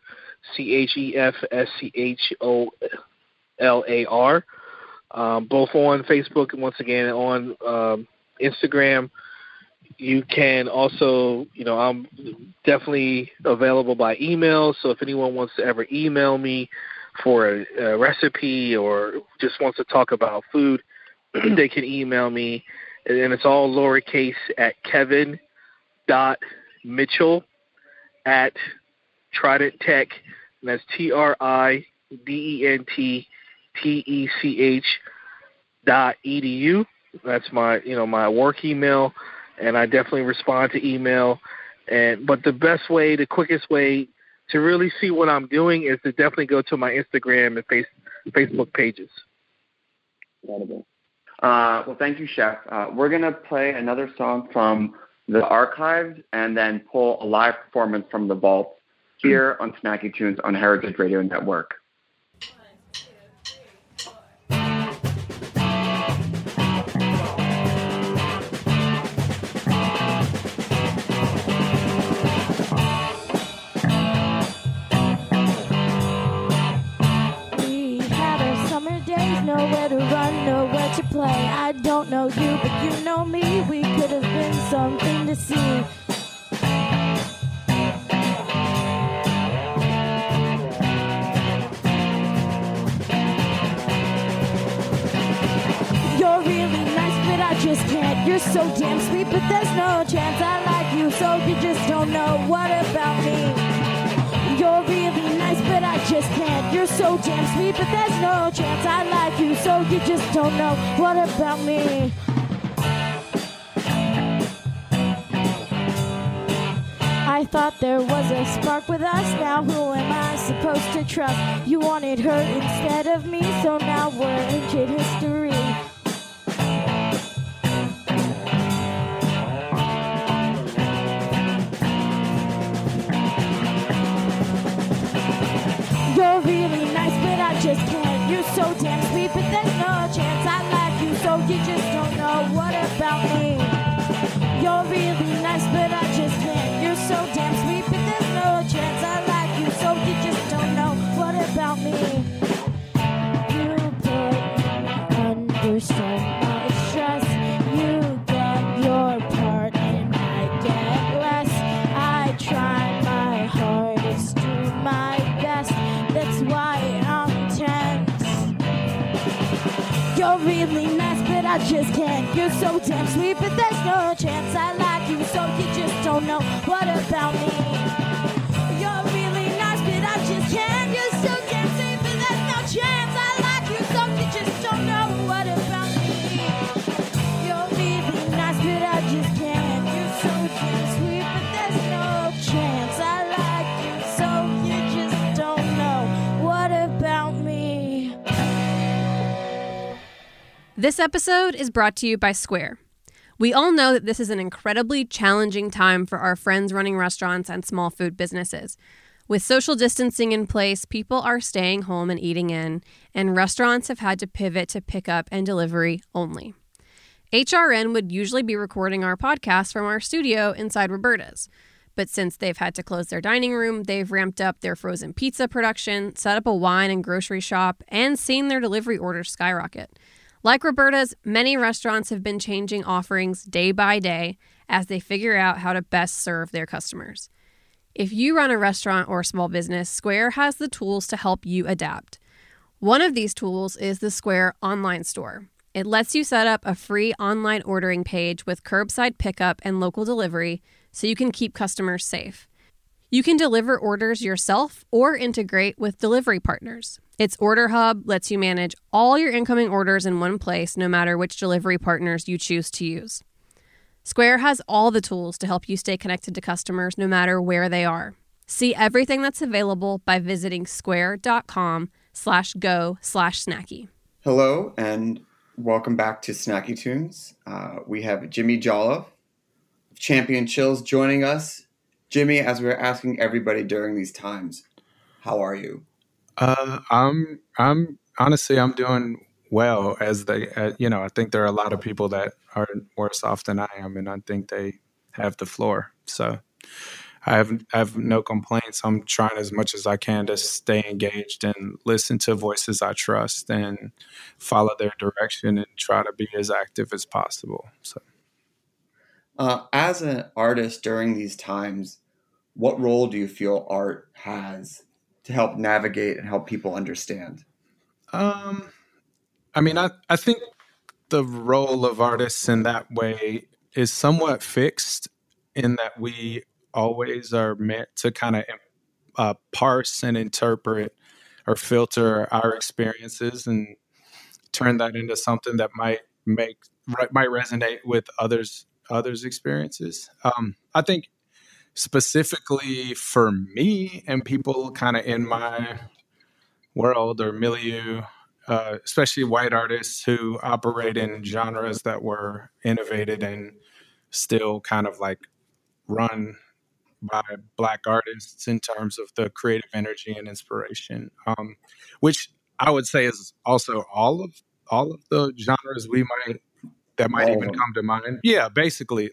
[SPEAKER 9] ChefScholar. Both on Facebook and once again on Instagram. You can also, I'm definitely available by email. So if anyone wants to ever email me for a recipe or just wants to talk about food, they can email me. And it's all lowercase at kevin.mitchell@TridentTech, and that's TridentTech.edu. That's my, my work email, and I definitely respond to email. But the best way, the quickest way to really see what I'm doing is to definitely go to my Instagram and Facebook pages.
[SPEAKER 6] Well, thank you, Chef. We're going to play another song from the archives and then pull a live performance from the vault here on Snacky Tunes on Heritage Radio Network.
[SPEAKER 12] Nowhere to run, nowhere to play. I don't know you, but you know me. We could have been something to see. You're really nice, but I just can't. You're so damn sweet, but there's no chance I like you, so you just don't know what about me. You're really nice, but I just can't. You're so damn sweet, but there's no chance I like you, so you just don't know what about me. I thought there was a spark with us. Now who am I supposed to trust? You wanted her instead of me, so now we're ancient history. You're really nice, but I just can't. You're so damn sweet, but there's no chance I like you, so you just don't know what about me. You're really nice, but I just can't. You're so damn sweet, but there's no chance I like you, so you just don't know what about me. You put under so much stress. You get your part and I get less. I try my hardest, do my best. That's why I'm tense. You're really nice, but I just can't. You're so damn sweet, but there's no chance I like you, so you just don't know what about me. You're really nice, but I just can't. You're so damn sweet, but there's no chance I like you, so you just don't know what about me. You're really nice, but I just can't. You're so damn sweet, but there's no chance I like you, so you just don't know what about me.
[SPEAKER 2] This episode is brought to you by Square. We all know that this is an incredibly challenging time for our friends running restaurants and small food businesses. With social distancing in place, people are staying home and eating in, and restaurants have had to pivot to pickup and delivery only. HRN would usually be recording our podcast from our studio inside Roberta's. But since they've had to close their dining room, they've ramped up their frozen pizza production, set up a wine and grocery shop, and seen their delivery orders skyrocket. Like Roberta's, many restaurants have been changing offerings day by day as they figure out how to best serve their customers. If you run a restaurant or a small business, Square has the tools to help you adapt. One of these tools is the Square online store. It lets you set up a free online ordering page with curbside pickup and local delivery so you can keep customers safe. You can deliver orders yourself or integrate with delivery partners. Its Order Hub lets you manage all your incoming orders in one place, no matter which delivery partners you choose to use. Square has all the tools to help you stay connected to customers no matter where they are. See everything that's available by visiting square.com/go/snacky.
[SPEAKER 6] Hello, and welcome back to Snacky Tunes. We have Jimmy Jolliffe of Champion Chills joining us. Jimmy, as we're asking everybody during these times, how are you?
[SPEAKER 8] I'm honestly, I'm doing well. I think there are a lot of people that are worse off than I am, and I think they have the floor. So I have no complaints. I'm trying as much as I can to stay engaged and listen to voices I trust and follow their direction and try to be as active as possible. So,
[SPEAKER 6] as an artist during these times, what role do you feel art has to help navigate and help people understand?
[SPEAKER 8] I think the role of artists in that way is somewhat fixed in that we always are meant to kind of parse and interpret or filter our experiences and turn that into something that might resonate with others' experiences. I think specifically for me and people kind of in my world or milieu, especially white artists who operate in genres that were innovated and still kind of like run by Black artists in terms of the creative energy and inspiration, which I would say is also all of the genres that might even come to mind. Yeah, basically,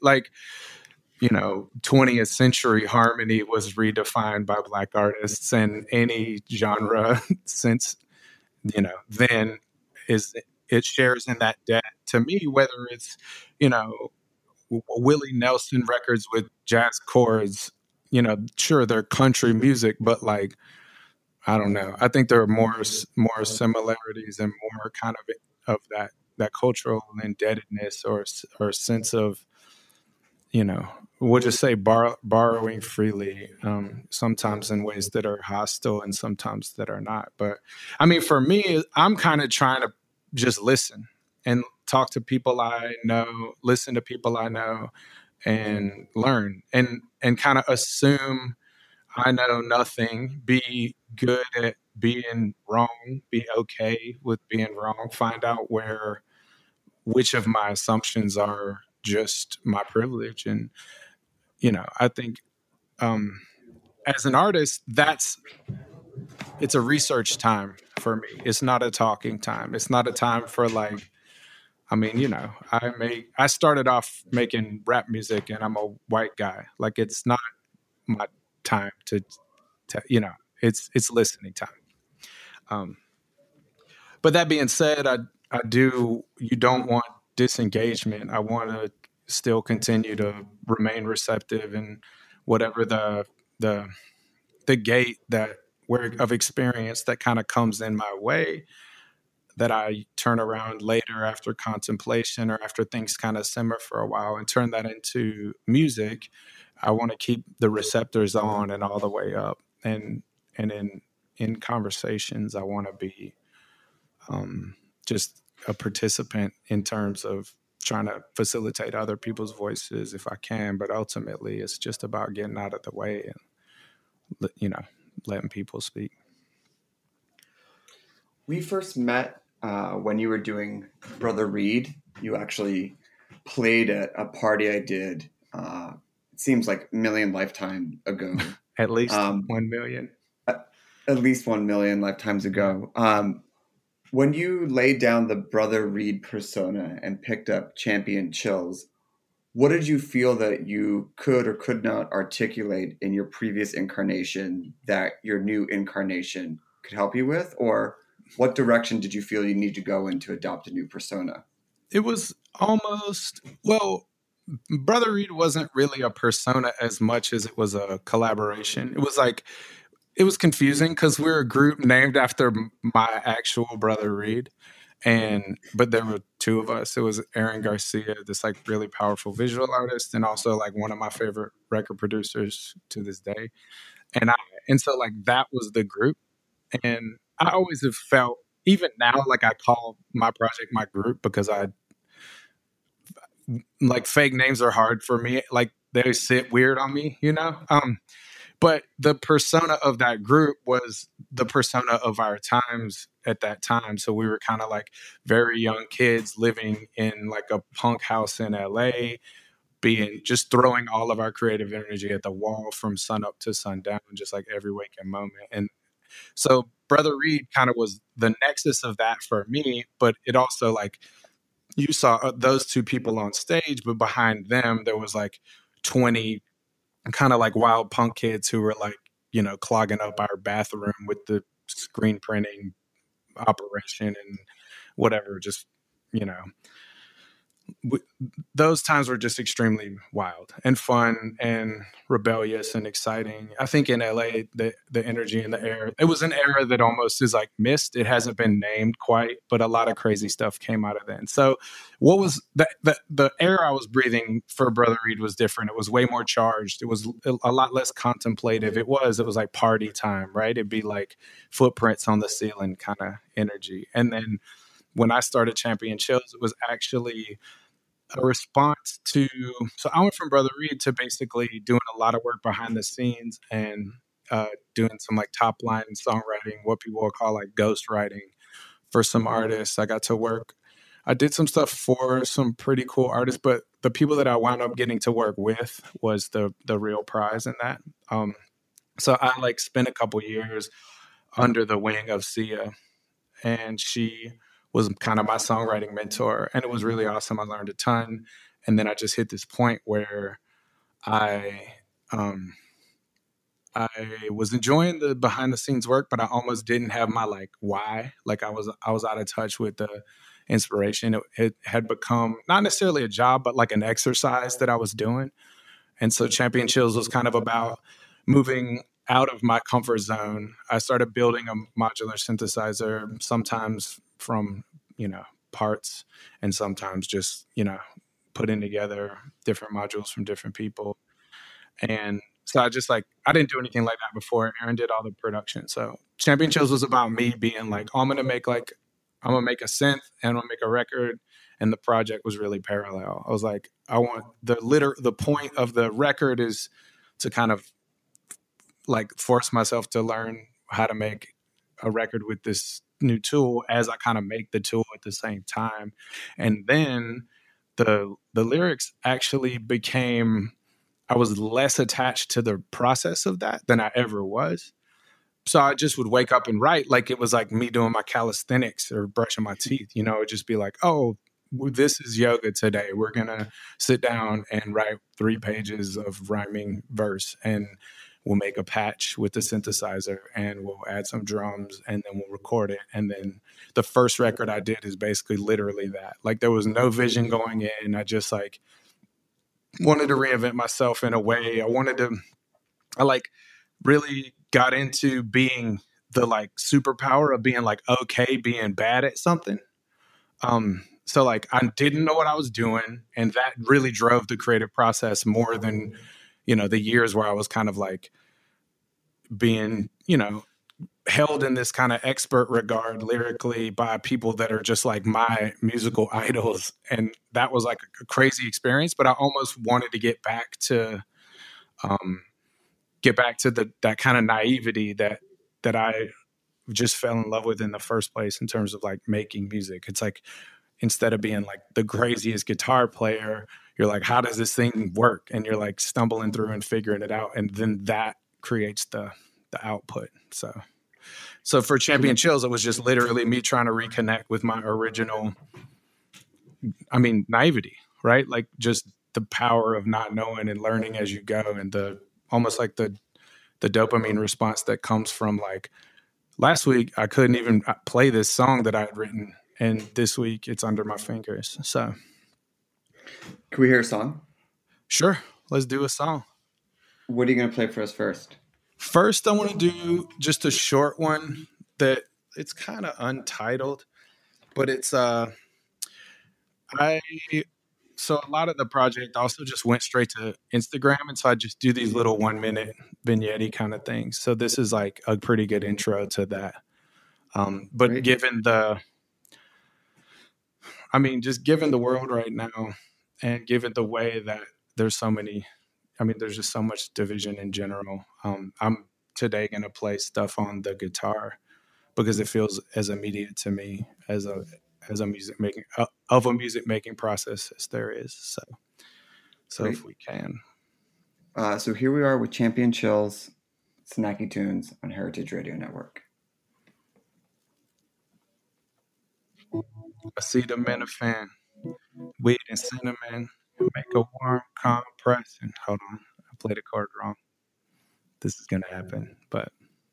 [SPEAKER 8] 20th century harmony was redefined by Black artists, and any genre since then it shares in that debt to me, whether it's Willie Nelson records with jazz chords, sure, they're country music, but I don't know. I think there are more similarities and more kind of that cultural indebtedness or sense of, we'll just say borrowing freely, sometimes in ways that are hostile and sometimes that are not. But I mean, for me, I'm kind of trying to just listen and talk to people I know, listen to people I know, and learn and kind of assume I know nothing, be good at being wrong, be okay with being wrong, find out which of my assumptions are just my privilege. And, I think as an artist, it's a research time for me. It's not a talking time. It's not a time for I started off making rap music and I'm a white guy. It's not my time to it's listening time. But that being said, you don't want disengagement. I want to still continue to remain receptive and whatever the gate of experience that kind of comes in my way, that I turn around later after contemplation or after things kind of simmer for a while and turn that into music. I want to keep the receptors on and all the way up. And in conversations, I want to be just a participant in terms of trying to facilitate other people's voices if I can. But ultimately, it's just about getting out of the way and, letting people speak.
[SPEAKER 6] We first met when you were doing Brother Reed, you actually played at a party I did. It seems like a million lifetime ago.
[SPEAKER 13] At least 1 million.
[SPEAKER 6] At least 1 million lifetimes ago. When you laid down the Brother Reed persona and picked up Champion Chills, what did you feel that you could or could not articulate in your previous incarnation that your new incarnation could help you with? Or what direction did you feel you need to go in to adopt a new persona?
[SPEAKER 13] It was almost, well, Brother Reed wasn't really a persona as much as it was a collaboration. It was like, it was confusing because we're a group named after my actual brother Reed. But there were two of us. It was Aaron Garcia, this like really powerful visual artist, and also like one of my favorite record producers to this day. And so like that was the group. And I always have felt, even now, like I call my project my group because like fake names are hard for me. Like they sit weird on me, you know? But the persona of that group was the persona of our times at that time. So we were kind of like very young kids living in like a punk house in LA, just throwing all of our creative energy at the wall from sun up to sundown, just like every waking moment. And so Brother Reed kind of was the nexus of that for me, but it also like, you saw those two people on stage, but behind them, there was like 20 kind of like wild punk kids who were like, you know, clogging up our bathroom with the screen printing operation and whatever, just, you know, those times were just extremely wild and fun and rebellious and exciting. I think in LA, the energy in the air, it was an era that almost is like missed. It hasn't been named quite, but a lot of crazy stuff came out of then. So what was the air I was breathing for Brother Reed was different. It was way more charged. It was a lot less contemplative. It was like party time, right? It'd be like footprints on the ceiling kind of energy. And then when I started Champion Chills, it was actually a response to, so I went from Brother Reed to basically doing a lot of work behind the scenes and doing some like top line songwriting, what people will call like ghost writing for some artists. I got to work. I did some stuff for some pretty cool artists, but the people that I wound up getting to work with was the real prize in that. So I like spent a couple years under the wing of Sia, and she was kind of my songwriting mentor, and it was really awesome. I learned a ton. And then I just hit this point where I was enjoying the behind the scenes work, but I almost didn't have my like why. Like I was out of touch with the inspiration. It had become not necessarily a job, but like an exercise that I was doing. And so Champion Chills was kind of about moving out of my comfort zone. I started building a modular synthesizer, sometimes from, you know, parts, and sometimes just, you know, putting together different modules from different people. And so I didn't do anything like that before. Aaron did all the production. So Champion Chills was about me being like, I'm going to make a synth and I'm going to make a record. And the project was really parallel. I was like, I want the point of the record is to kind of like force myself to learn how to make a record with this new tool as I kind of make the tool at the same time. And then the lyrics actually became, I was less attached to the process of that than I ever was. So I just would wake up and write like it was like me doing my calisthenics or brushing my teeth, you know, it'd just be like, oh, this is yoga today. We're going to sit down and write 3 pages of rhyming verse, and we'll make a patch with the synthesizer and we'll add some drums and then we'll record it. And then the first record I did is basically literally that. Like there was no vision going in. I just like wanted to reinvent myself in a way. I like really got into being the like superpower of being like, okay, being bad at something. So like I didn't know what I was doing, and that really drove the creative process more than, you know, the years where I was kind of like being, you know, held in this kind of expert regard lyrically by people that are just like my musical idols. And that was like a crazy experience, but I almost wanted to get back to that kind of naivety that I just fell in love with in the first place in terms of like making music. It's like, instead of being like the craziest guitar player, you're like, how does this thing work? And you're like stumbling through and figuring it out. And then that creates the output. So for Champion Chills, it was just literally me trying to reconnect with my original, naivety, right? Like just the power of not knowing and learning as you go, and the almost like the dopamine response that comes from like, last week I couldn't even play this song that I had written, and this week it's under my fingers. So
[SPEAKER 6] can we hear a song?
[SPEAKER 13] Sure, let's do a song.
[SPEAKER 6] What are you going to play for us first?
[SPEAKER 13] First, I want to do just a short one that it's kind of untitled, but it's so a lot of the project also just went straight to Instagram, and so I just do these little 1-minute vignette kind of things. So this is like a pretty good intro to that. But
[SPEAKER 6] Great.
[SPEAKER 13] given given the world right now, and given the way that there's so many, there's just so much division in general. I'm today going to play stuff on the guitar because it feels as immediate to me as a music making process as there is. So if we can.
[SPEAKER 6] So here we are with Champion Chills, Snacky Tunes on Heritage Radio Network.
[SPEAKER 13] I see the Minifan, weed and cinnamon, make a warm compress. And hold on, I played a chord wrong. This is gonna happen, but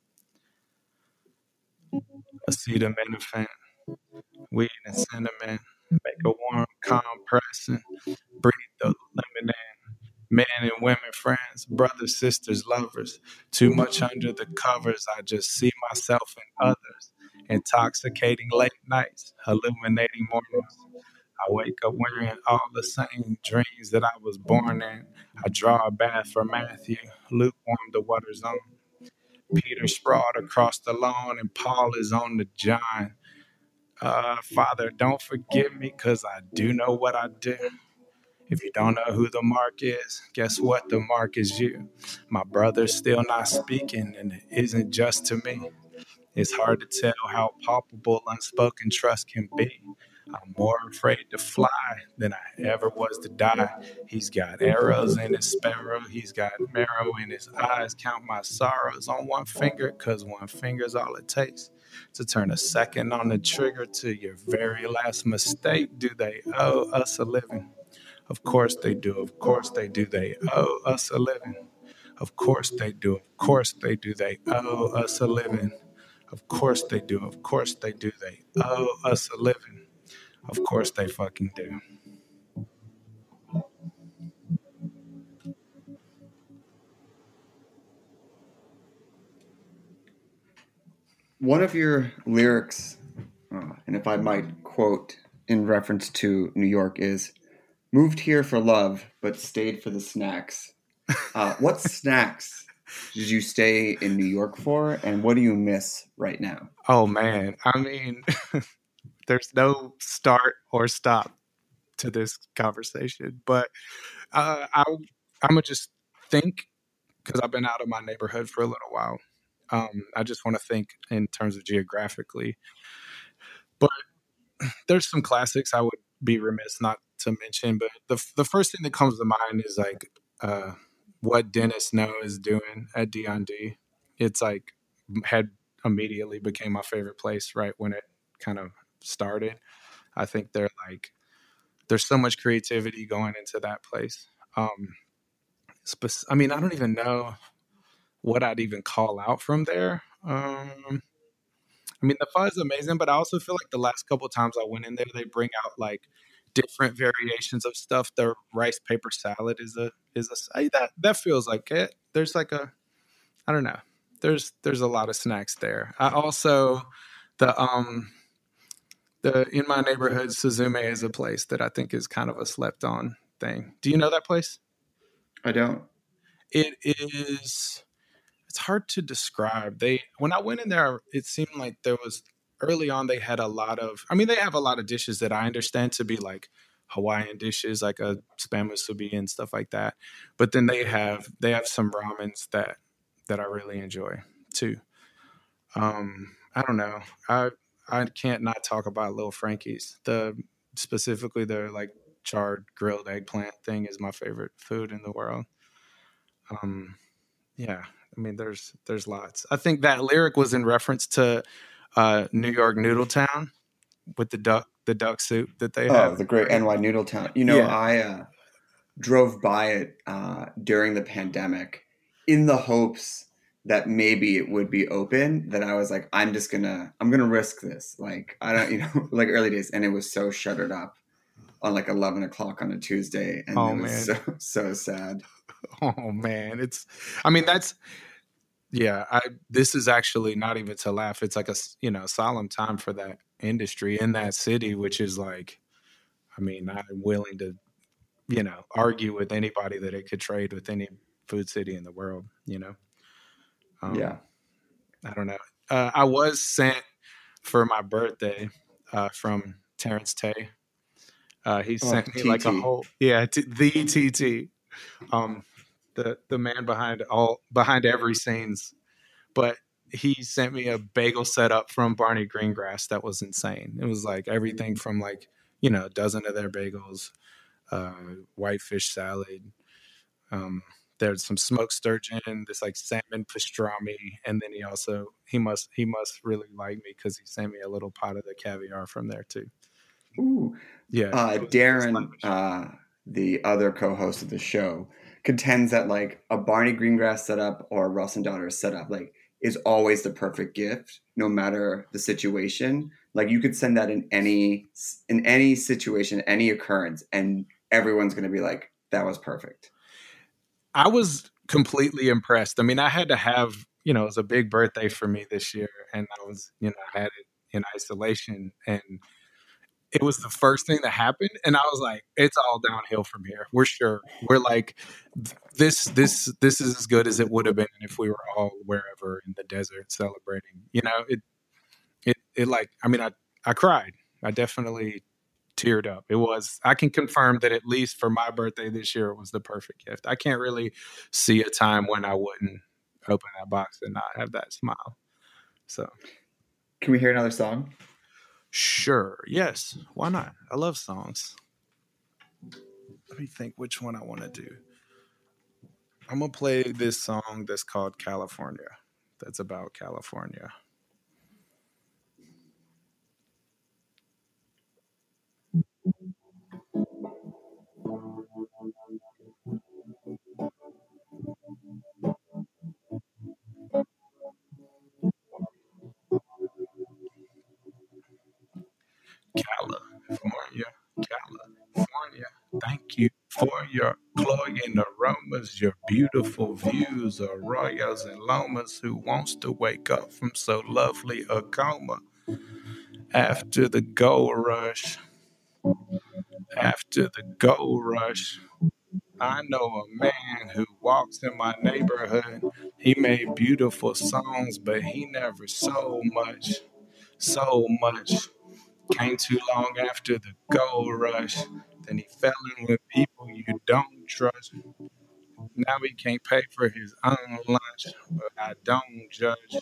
[SPEAKER 13] I see the Minifan, weed and cinnamon, make a warm compress and breathe the lemon in. Men and women, friends, brothers, sisters, lovers. Too much under the covers. I just see myself and others. Intoxicating late nights, illuminating mornings. I wake up wearing all the same dreams that I was born in. I draw a bath for Matthew, lukewarm the water zone. Peter sprawled across the lawn, and Paul is on the John. Father, don't forgive me, because I do know what I do. If you don't know who the mark is, guess what? The mark is you. My brother's still not speaking, and it isn't just to me. It's hard to tell how palpable unspoken trust can be. I'm more afraid to fly than I ever was to die. He's got arrows in his sparrow. He's got marrow in his eyes. Count my sorrows on one finger, because one finger's all it takes to turn a second on the trigger to your very last mistake. Do they owe us a living? Of course they do. Of course they do. They owe us a living. Of course they do. Of course they do. They owe us a living. Of course they do. Of course they do. They owe us a living. Of course they fucking do.
[SPEAKER 6] One of your lyrics, and if I might quote in reference to New York, is, "Moved here for love, but stayed for the snacks." What snacks did you stay in New York for, and what do you miss right now?
[SPEAKER 13] Oh, man. There's no start or stop to this conversation, but I'm going to just think, because I've been out of my neighborhood for a little while. I just want to think in terms of geographically. But there's some classics I would be remiss not to mention, but the first thing that comes to mind is like what Dennis Snow is doing at D&D. It's like had immediately became my favorite place right when it kind of started. I think there's so much creativity going into that place. I don't even know what I'd even call out from there. The pho is amazing, but I also feel like the last couple of times I went in there, they bring out like different variations of stuff. Their rice paper salad is that feels like it. There's like I don't know. There's a lot of snacks there. I also the in my neighborhood, Suzume is a place that I think is kind of a slept on thing. Do you know that place?
[SPEAKER 6] I don't.
[SPEAKER 13] It is. It's hard to describe. When I went in there, it seemed like there was early on. They had a lot of. they have a lot of dishes that I understand to be like Hawaiian dishes, like a spam musubi and stuff like that. But then they have some ramens that I really enjoy too. I don't know. I can't not talk about Little Frankie's. Specifically the like charred grilled eggplant thing is my favorite food in the world. Yeah, I mean there's lots. I think that lyric was in reference to New York Noodle Town with the duck soup that they have.
[SPEAKER 6] Oh, the great NY Noodle Town. I drove by it during the pandemic in the hopes that maybe it would be open, that I was like, I'm gonna risk this. Like, I don't, like early days. And it was so shuttered up on like 11 o'clock on a Tuesday. And it was so sad.
[SPEAKER 13] Oh man. This is actually not even to laugh. It's like a, solemn time for that industry in that city, which is like, I'm willing to, argue with anybody that it could trade with any food city in the world,
[SPEAKER 6] Yeah.
[SPEAKER 13] I don't know. I was sent for my birthday from Terrence Tay. He sent me like a whole, the TT, the man behind every scenes. But he sent me a bagel setup from Barney Greengrass that was insane. It was like everything from like, a dozen of their bagels, white fish salad. There's some smoked sturgeon, this like salmon pastrami, and then he must really like me because he sent me a little pot of the caviar from there too.
[SPEAKER 6] Ooh, yeah. Darren, the other co-host of the show, contends that like a Barney Greengrass setup or a Russ and Daughters setup like is always the perfect gift, no matter the situation. Like you could send that in any situation, any occurrence, and everyone's going to be like, that was perfect.
[SPEAKER 13] I was completely impressed. I mean, I had to have, it was a big birthday for me this year, and I was, I had it in isolation, and it was the first thing that happened, and I was like, it's all downhill from here. We're sure. We're like, this is as good as it would have been if we were all wherever in the desert celebrating. I cried. I definitely teared up. I can confirm that at least for my birthday this year, it was the perfect gift. I can't really see a time when I wouldn't open that box and not have that smile. So,
[SPEAKER 6] can we hear another song?
[SPEAKER 13] Sure. Yes. Why not? I love songs. Let me think which one I want to do. I'm going to play this song that's called California. That's about California. California, thank you for your cloying aromas, your beautiful views, arroyos and lomas. Who wants to wake up from so lovely a coma? After the gold rush, I know a man who walks in my neighborhood. He made beautiful songs, but he never sold much. Came too long after the gold rush. Then he fell in with people you don't trust. Now he can't pay for his own lunch, but I don't judge.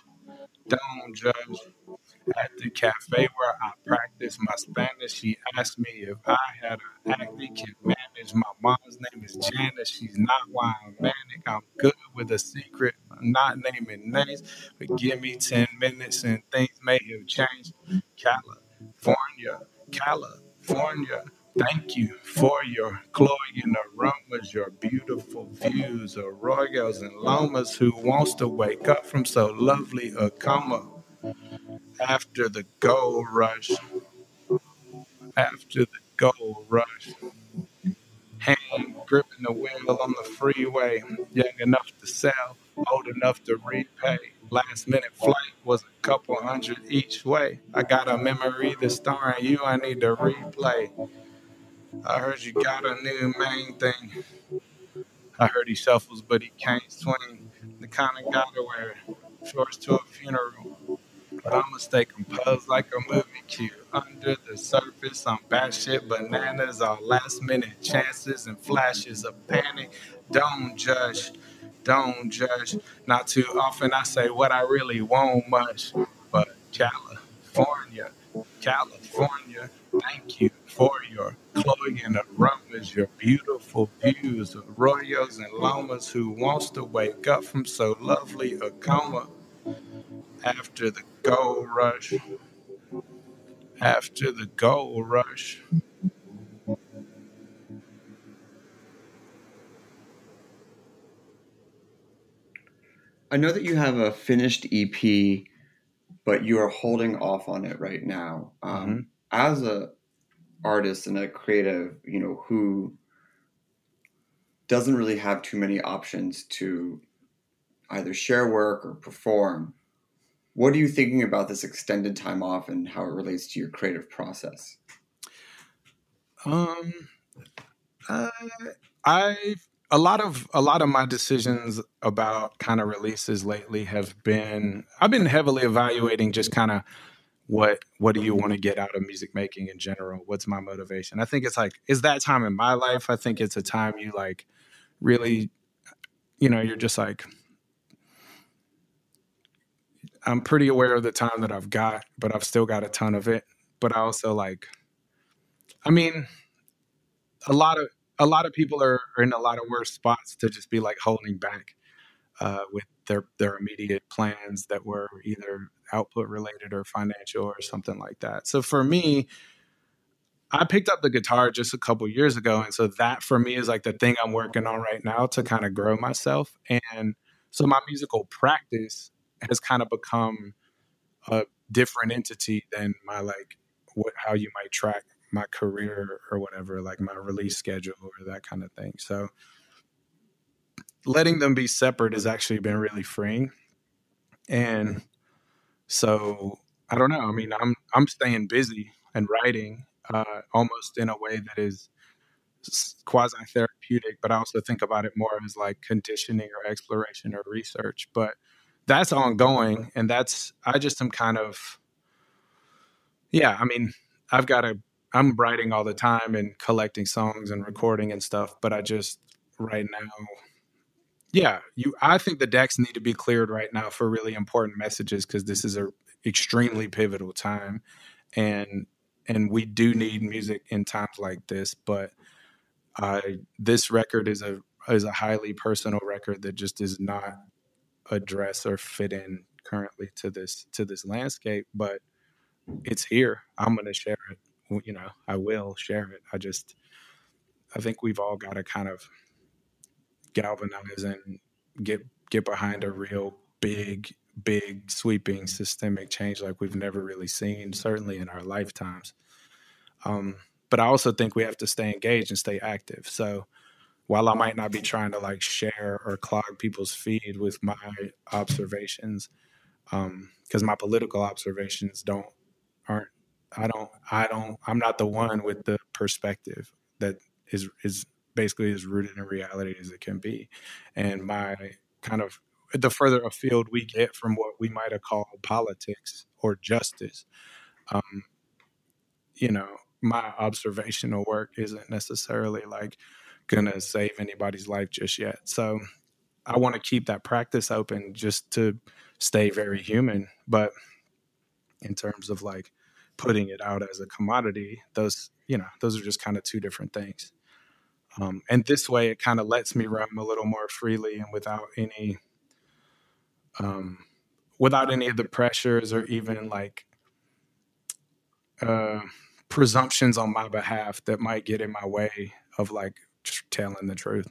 [SPEAKER 13] At the cafe where I practice my Spanish, she asked me if I had an act that can manage. My mom's name is Janice. She's not why I'm manic. I'm good with a secret. I'm not naming names, but give me 10 minutes and things may have changed. California, thank you for your cloying aromas, your beautiful views, arroyos and lomas. Who wants to wake up from so lovely a coma? After the gold rush, hand gripping the wheel on the freeway, young enough to sell, old enough to repay. Last minute flight was a couple hundred each way. I got a memory that's starring you, I need to replay. I heard you got a new main thing. I heard he shuffles but he can't swing. The kind of guy to wear shorts to a funeral. But I'ma stay composed like a movie cue. Under the surface, I'm batshit bananas. All last minute chances and flashes of panic. Don't judge. Not too often I say what I really want much. But California, California, thank you for your cloying aromas, your beautiful views of arroyos and llamas. Who wants to wake up from so lovely a coma after the gold rush? After the gold rush.
[SPEAKER 6] I know that you have a finished EP, but you are holding off on it right now. As a artist and a creative, who doesn't really have too many options to either share work or perform, what are you thinking about this extended time off and how it relates to your creative process?
[SPEAKER 13] A lot of my decisions about kind of releases lately have been, I've been heavily evaluating just kind of what do you want to get out of music making in general? What's my motivation? I think it's like, is that time in my life? I think it's a time you like really, you're just like, I'm pretty aware of the time that I've got, but I've still got a ton of it. But I also like, I mean, a lot of people are in a lot of worse spots to just be like holding back with their immediate plans that were either output related or financial or something like that. So for me, I picked up the guitar just a couple years ago. And so that for me is like the thing I'm working on right now to kind of grow myself. And so my musical practice has kind of become a different entity than my like how you might track my career or whatever, like my release schedule or that kind of thing. So letting them be separate has actually been really freeing. And so I don't know. I mean, I'm staying busy and writing almost in a way that is quasi-therapeutic, but I also think about it more as like conditioning or exploration or research. But that's ongoing, and I just am kind of, I mean, I'm writing all the time and collecting songs and recording and stuff, but I just right now, I think the decks need to be cleared right now for really important messages because this is a extremely pivotal time, and we do need music in times like this. But this record is a highly personal record that just does not address or fit in currently to this landscape. But it's here. I'm going to share it. I will share it. I think we've all got to kind of galvanize and get behind a real big sweeping systemic change like we've never really seen, certainly in our lifetimes. But I also think we have to stay engaged and stay active. So while I might not be trying to like share or clog people's feed with my observations, because my political observations I'm not the one with the perspective that is basically as rooted in reality as it can be. And my kind of, the further afield we get from what we might have called politics or justice, my observational work isn't necessarily like gonna save anybody's life just yet. So I want to keep that practice open just to stay very human. But in terms of like putting it out as a commodity, those are just kind of two different things. And this way it kind of lets me roam a little more freely and without any of the pressures or even like presumptions on my behalf that might get in my way of like just telling the truth.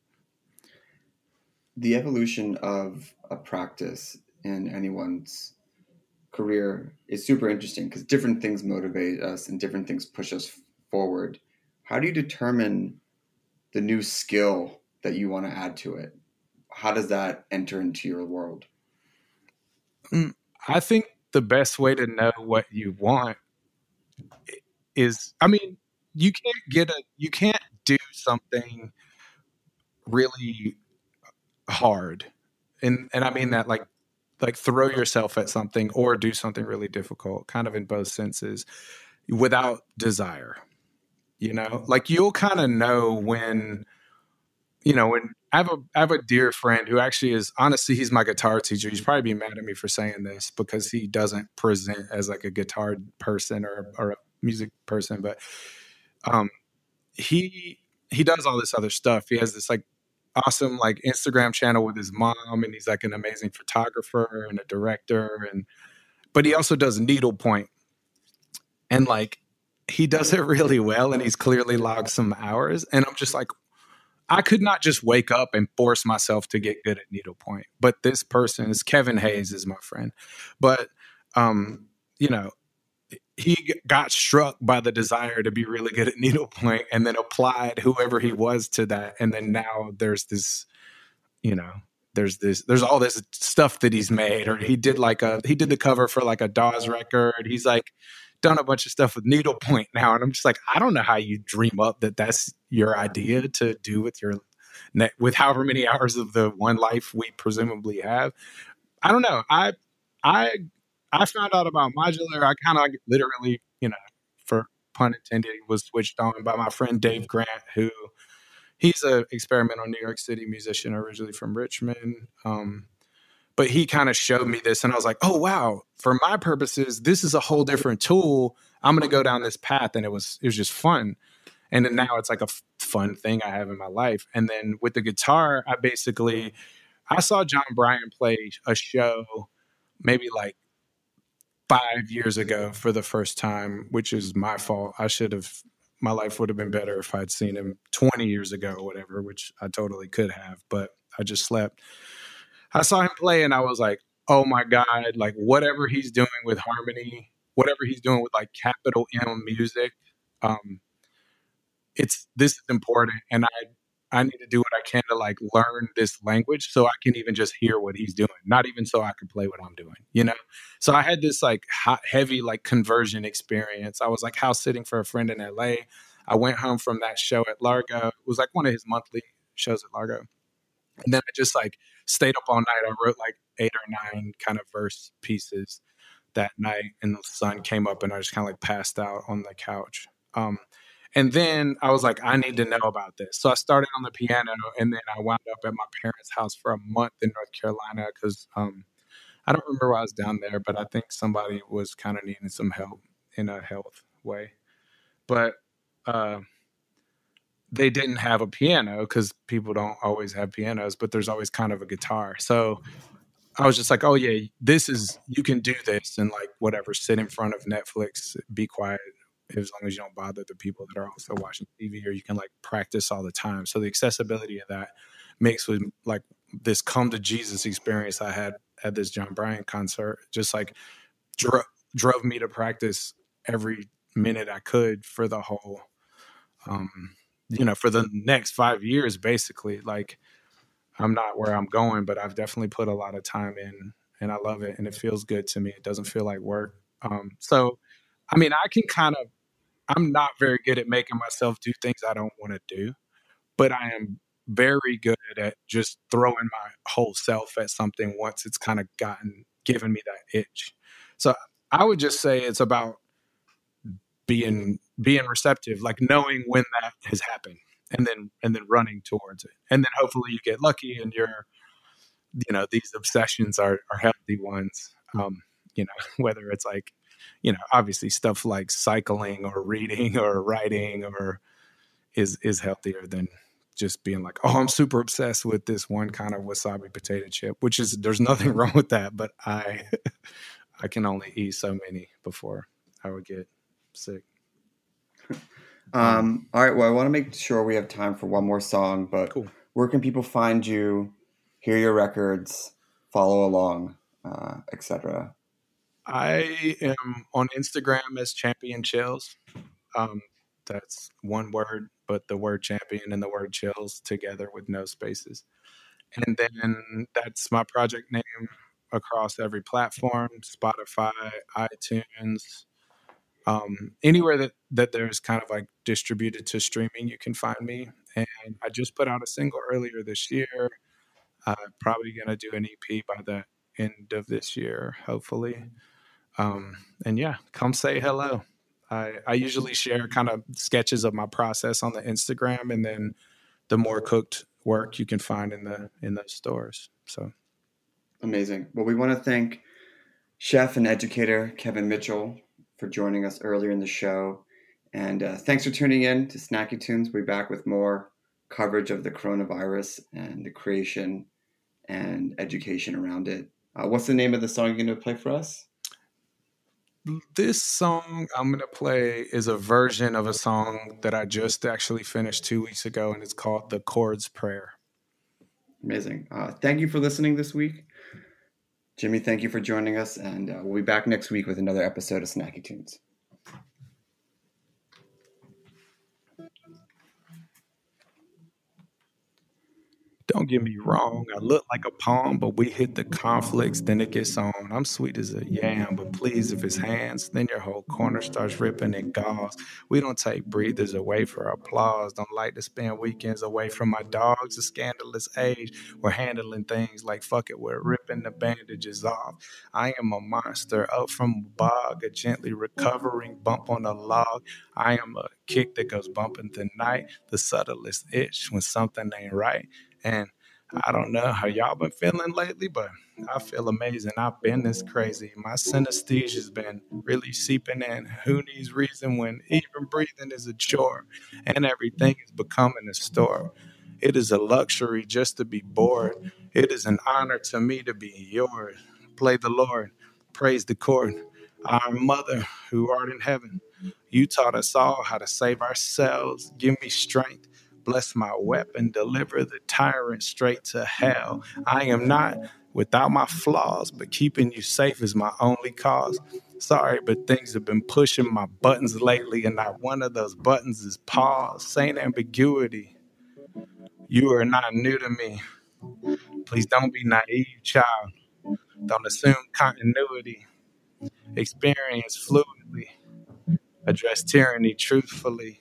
[SPEAKER 6] The evolution of a practice in anyone's career is super interesting because different things motivate us and different things push us forward. How do you determine the new skill that you want to add to it? How does that enter into your world?
[SPEAKER 13] I think the best way to know what you want is, I mean, you can't do something really hard. And I mean that like throw yourself at something or do something really difficult, kind of in both senses, without desire. Like you'll kind of know when you know, when I have a dear friend who actually is, honestly, he's my guitar teacher. He's probably be mad at me for saying this because he doesn't present as like a guitar person or a music person, but he does all this other stuff. He has this like awesome like Instagram channel with his mom, and he's like an amazing photographer and a director, but he also does needlepoint, and like he does it really well, and he's clearly logged some hours, and I'm just like, I could not just wake up and force myself to get good at needlepoint. But this person is Kevin Hayes, is my friend. But, you know, he got struck by the desire to be really good at needlepoint and then applied whoever he was to that. And then now there's this, you know, there's all this stuff that he's made, or he did the cover for like a Dawes record. He's like done a bunch of stuff with needlepoint now. And I'm just like, I don't know how you dream up that that's your idea to do with with however many hours of the one life we presumably have. I don't know. I found out about modular. I kind of like literally, you know, for pun intended, was switched on by my friend Dave Grant, who he's an experimental New York City musician originally from Richmond. But he kind of showed me this, and I was like, oh, wow, for my purposes, this is a whole different tool. I'm going to go down this path. And it was just fun. And then now it's like a fun thing I have in my life. And then with the guitar, I saw John Bryan play a show maybe like 5 years ago for the first time, which is my fault. My life would have been better if I'd seen him 20 years ago or whatever, which I totally could have, but I just slept. I saw him play and I was like, oh my God, like whatever he's doing with harmony, whatever he's doing with like capital M music, this is important. And I need to do what I can to like learn this language so I can even just hear what he's doing, not even so I can play what I'm doing, you know? So I had this like heavy like conversion experience. I was like house sitting for a friend in LA. I went home from that show at Largo. It was like one of his monthly shows at Largo. And then I just like stayed up all night. I wrote like 8 or 9 kind of verse pieces that night, and the sun came up and I just kind of like passed out on the couch. And then I was like, I need to know about this. So I started on the piano, and then I wound up at my parents' house for a month in North Carolina because I don't remember why I was down there, but I think somebody was kind of needing some help in a health way. But they didn't have a piano because people don't always have pianos, but there's always kind of a guitar. So I was just like, oh yeah, you can do this and like whatever, sit in front of Netflix, be quiet as long as you don't bother the people that are also watching TV, or you can like practice all the time. So the accessibility of that mixed with like this come to Jesus experience I had at this John Bryan concert, just like drove me to practice every minute I could for the whole, for the next 5 years, basically. Like, I'm not where I'm going, but I've definitely put a lot of time in, and I love it, and it feels good to me. It doesn't feel like work. So, I mean, I'm not very good at making myself do things I don't want to do, but I am very good at just throwing my whole self at something once it's kind of given me that itch. So I would just say it's about being receptive, like knowing when that has happened, and then running towards it. And then hopefully you get lucky and these obsessions are healthy ones. Whether it's like, obviously stuff like cycling or reading or writing or is healthier than just being like, oh, I'm super obsessed with this one kind of wasabi potato chip, there's nothing wrong with that, but I can only eat so many before I would get sick.
[SPEAKER 6] All right. Well, I want to make sure we have time for one more song, but cool. Where can people find you, hear your records, follow along, etc.?
[SPEAKER 13] I am on Instagram as Champion Chills. That's one word, but the word champion and the word chills together with no spaces. And then that's my project name across every platform, Spotify, iTunes, anywhere that there's kind of like distributed to streaming, you can find me. And I just put out a single earlier this year. Probably going to do an EP by the end of this year, hopefully. And yeah, come say hello. I usually share kind of sketches of my process on the Instagram, and then the more cooked work you can find in those stores. So
[SPEAKER 6] amazing. Well, we want to thank chef and educator Kevin Mitchell for joining us earlier in the show. And thanks for tuning in to Snacky Tunes. We'll be back with more coverage of the coronavirus and the creation and education around it. What's the name of the song you're going to play for us?
[SPEAKER 13] This song I'm going to play is a version of a song that I just actually finished 2 weeks ago, and it's called The Chord's Prayer.
[SPEAKER 6] Amazing. Thank you for listening this week. Jimmy, thank you for joining us, and we'll be back next week with another episode of Snacky Tunes.
[SPEAKER 13] Don't get me wrong, I look like a palm, but we hit the conflicts, then it gets on. I'm sweet as a yam, but please, if it's hands, then your whole corner starts ripping and galls. We don't take breathers away for applause. Don't like to spend weekends away from my dogs. A scandalous age, we're handling things like fuck it, we're ripping the bandages off. I am a monster up from a bog, a gently recovering bump on a log. I am a kick that goes bumping the night, the subtlest itch when something ain't right. And I don't know how y'all been feeling lately, but I feel amazing. I've been this crazy. My synesthesia's been really seeping in. Who needs reason when even breathing is a chore and everything is becoming a store? It is a luxury just to be bored. It is an honor to me to be yours. Play the Lord, praise the chord. Our Mother who art in heaven, you taught us all how to save ourselves. Give me strength. Bless my weapon, deliver the tyrant straight to hell. I am not without my flaws, but keeping you safe is my only cause. Sorry, but things have been pushing my buttons lately, and not one of those buttons is pause. Saint ambiguity, you are not new to me. Please don't be naive, child. Don't assume continuity. Experience fluidly. Address tyranny truthfully.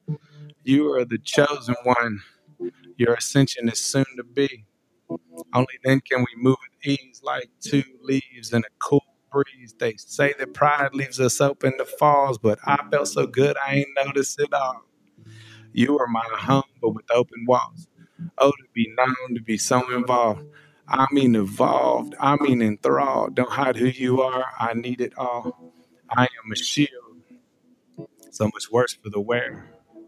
[SPEAKER 13] You are the chosen one. Your ascension is soon to be. Only then can we move at ease like two leaves in a cool breeze. They say that pride leaves us open to falls, but I felt so good I ain't noticed it all. You are my home, but with open walls. Oh, to be known, to be so involved. I mean evolved, I mean enthralled. Don't hide who you are, I need it all. I am a shield, so much worse for the wearer.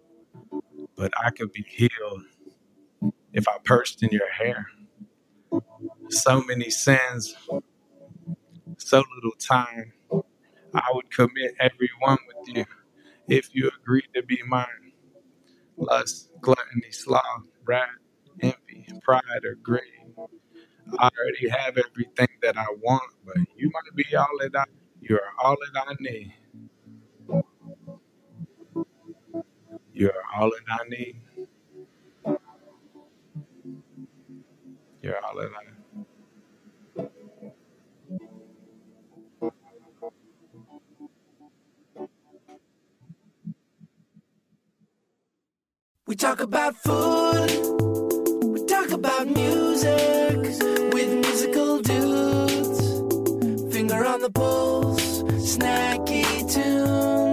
[SPEAKER 13] But I could be healed if I perched in your hair. So many sins, so little time. I would commit every one with you if you agreed to be mine. Lust, gluttony, sloth, wrath, envy, pride, or greed. I already have everything that I want, but you might be all that you are all that I need. You're all that I need. You're all that I need.
[SPEAKER 7] We talk about food. We talk about music with musical dudes. Finger on the pulse, snacky tunes.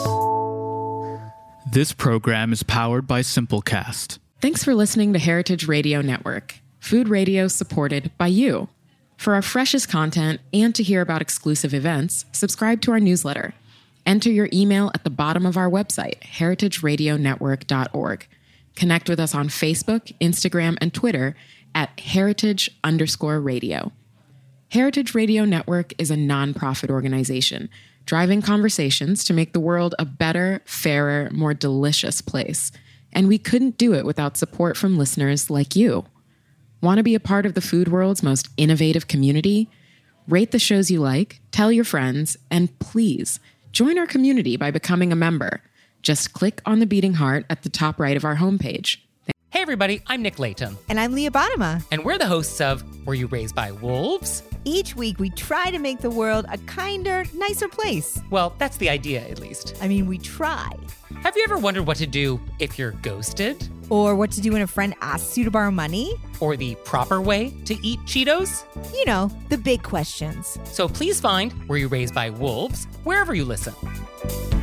[SPEAKER 14] This program is powered by Simplecast.
[SPEAKER 15] Thanks for listening to Heritage Radio Network, food radio supported by you. For our freshest content and to hear about exclusive events, subscribe to our newsletter. Enter your email at the bottom of our website, heritageradionetwork.org. Connect with us on Facebook, Instagram, and Twitter at heritage_radio. Heritage Radio Network is a nonprofit organization driving conversations to make the world a better, fairer, more delicious place. And we couldn't do it without support from listeners like you. Want to be a part of the food world's most innovative community? Rate the shows you like, tell your friends, and please join our community by becoming a member. Just click on the beating heart at the top right of our homepage.
[SPEAKER 16] Hey everybody, I'm Nick Layton.
[SPEAKER 17] And I'm Leah Bottima.
[SPEAKER 16] And we're the hosts of Were You Raised by Wolves?
[SPEAKER 17] Each week we try to make the world a kinder, nicer place.
[SPEAKER 16] Well, that's the idea, at least.
[SPEAKER 17] I mean, we try.
[SPEAKER 16] Have you ever wondered what to do if you're ghosted?
[SPEAKER 17] Or what to do when a friend asks you to borrow money?
[SPEAKER 16] Or the proper way to eat Cheetos?
[SPEAKER 17] You know, the big questions.
[SPEAKER 16] So please find Were You Raised by Wolves wherever you listen.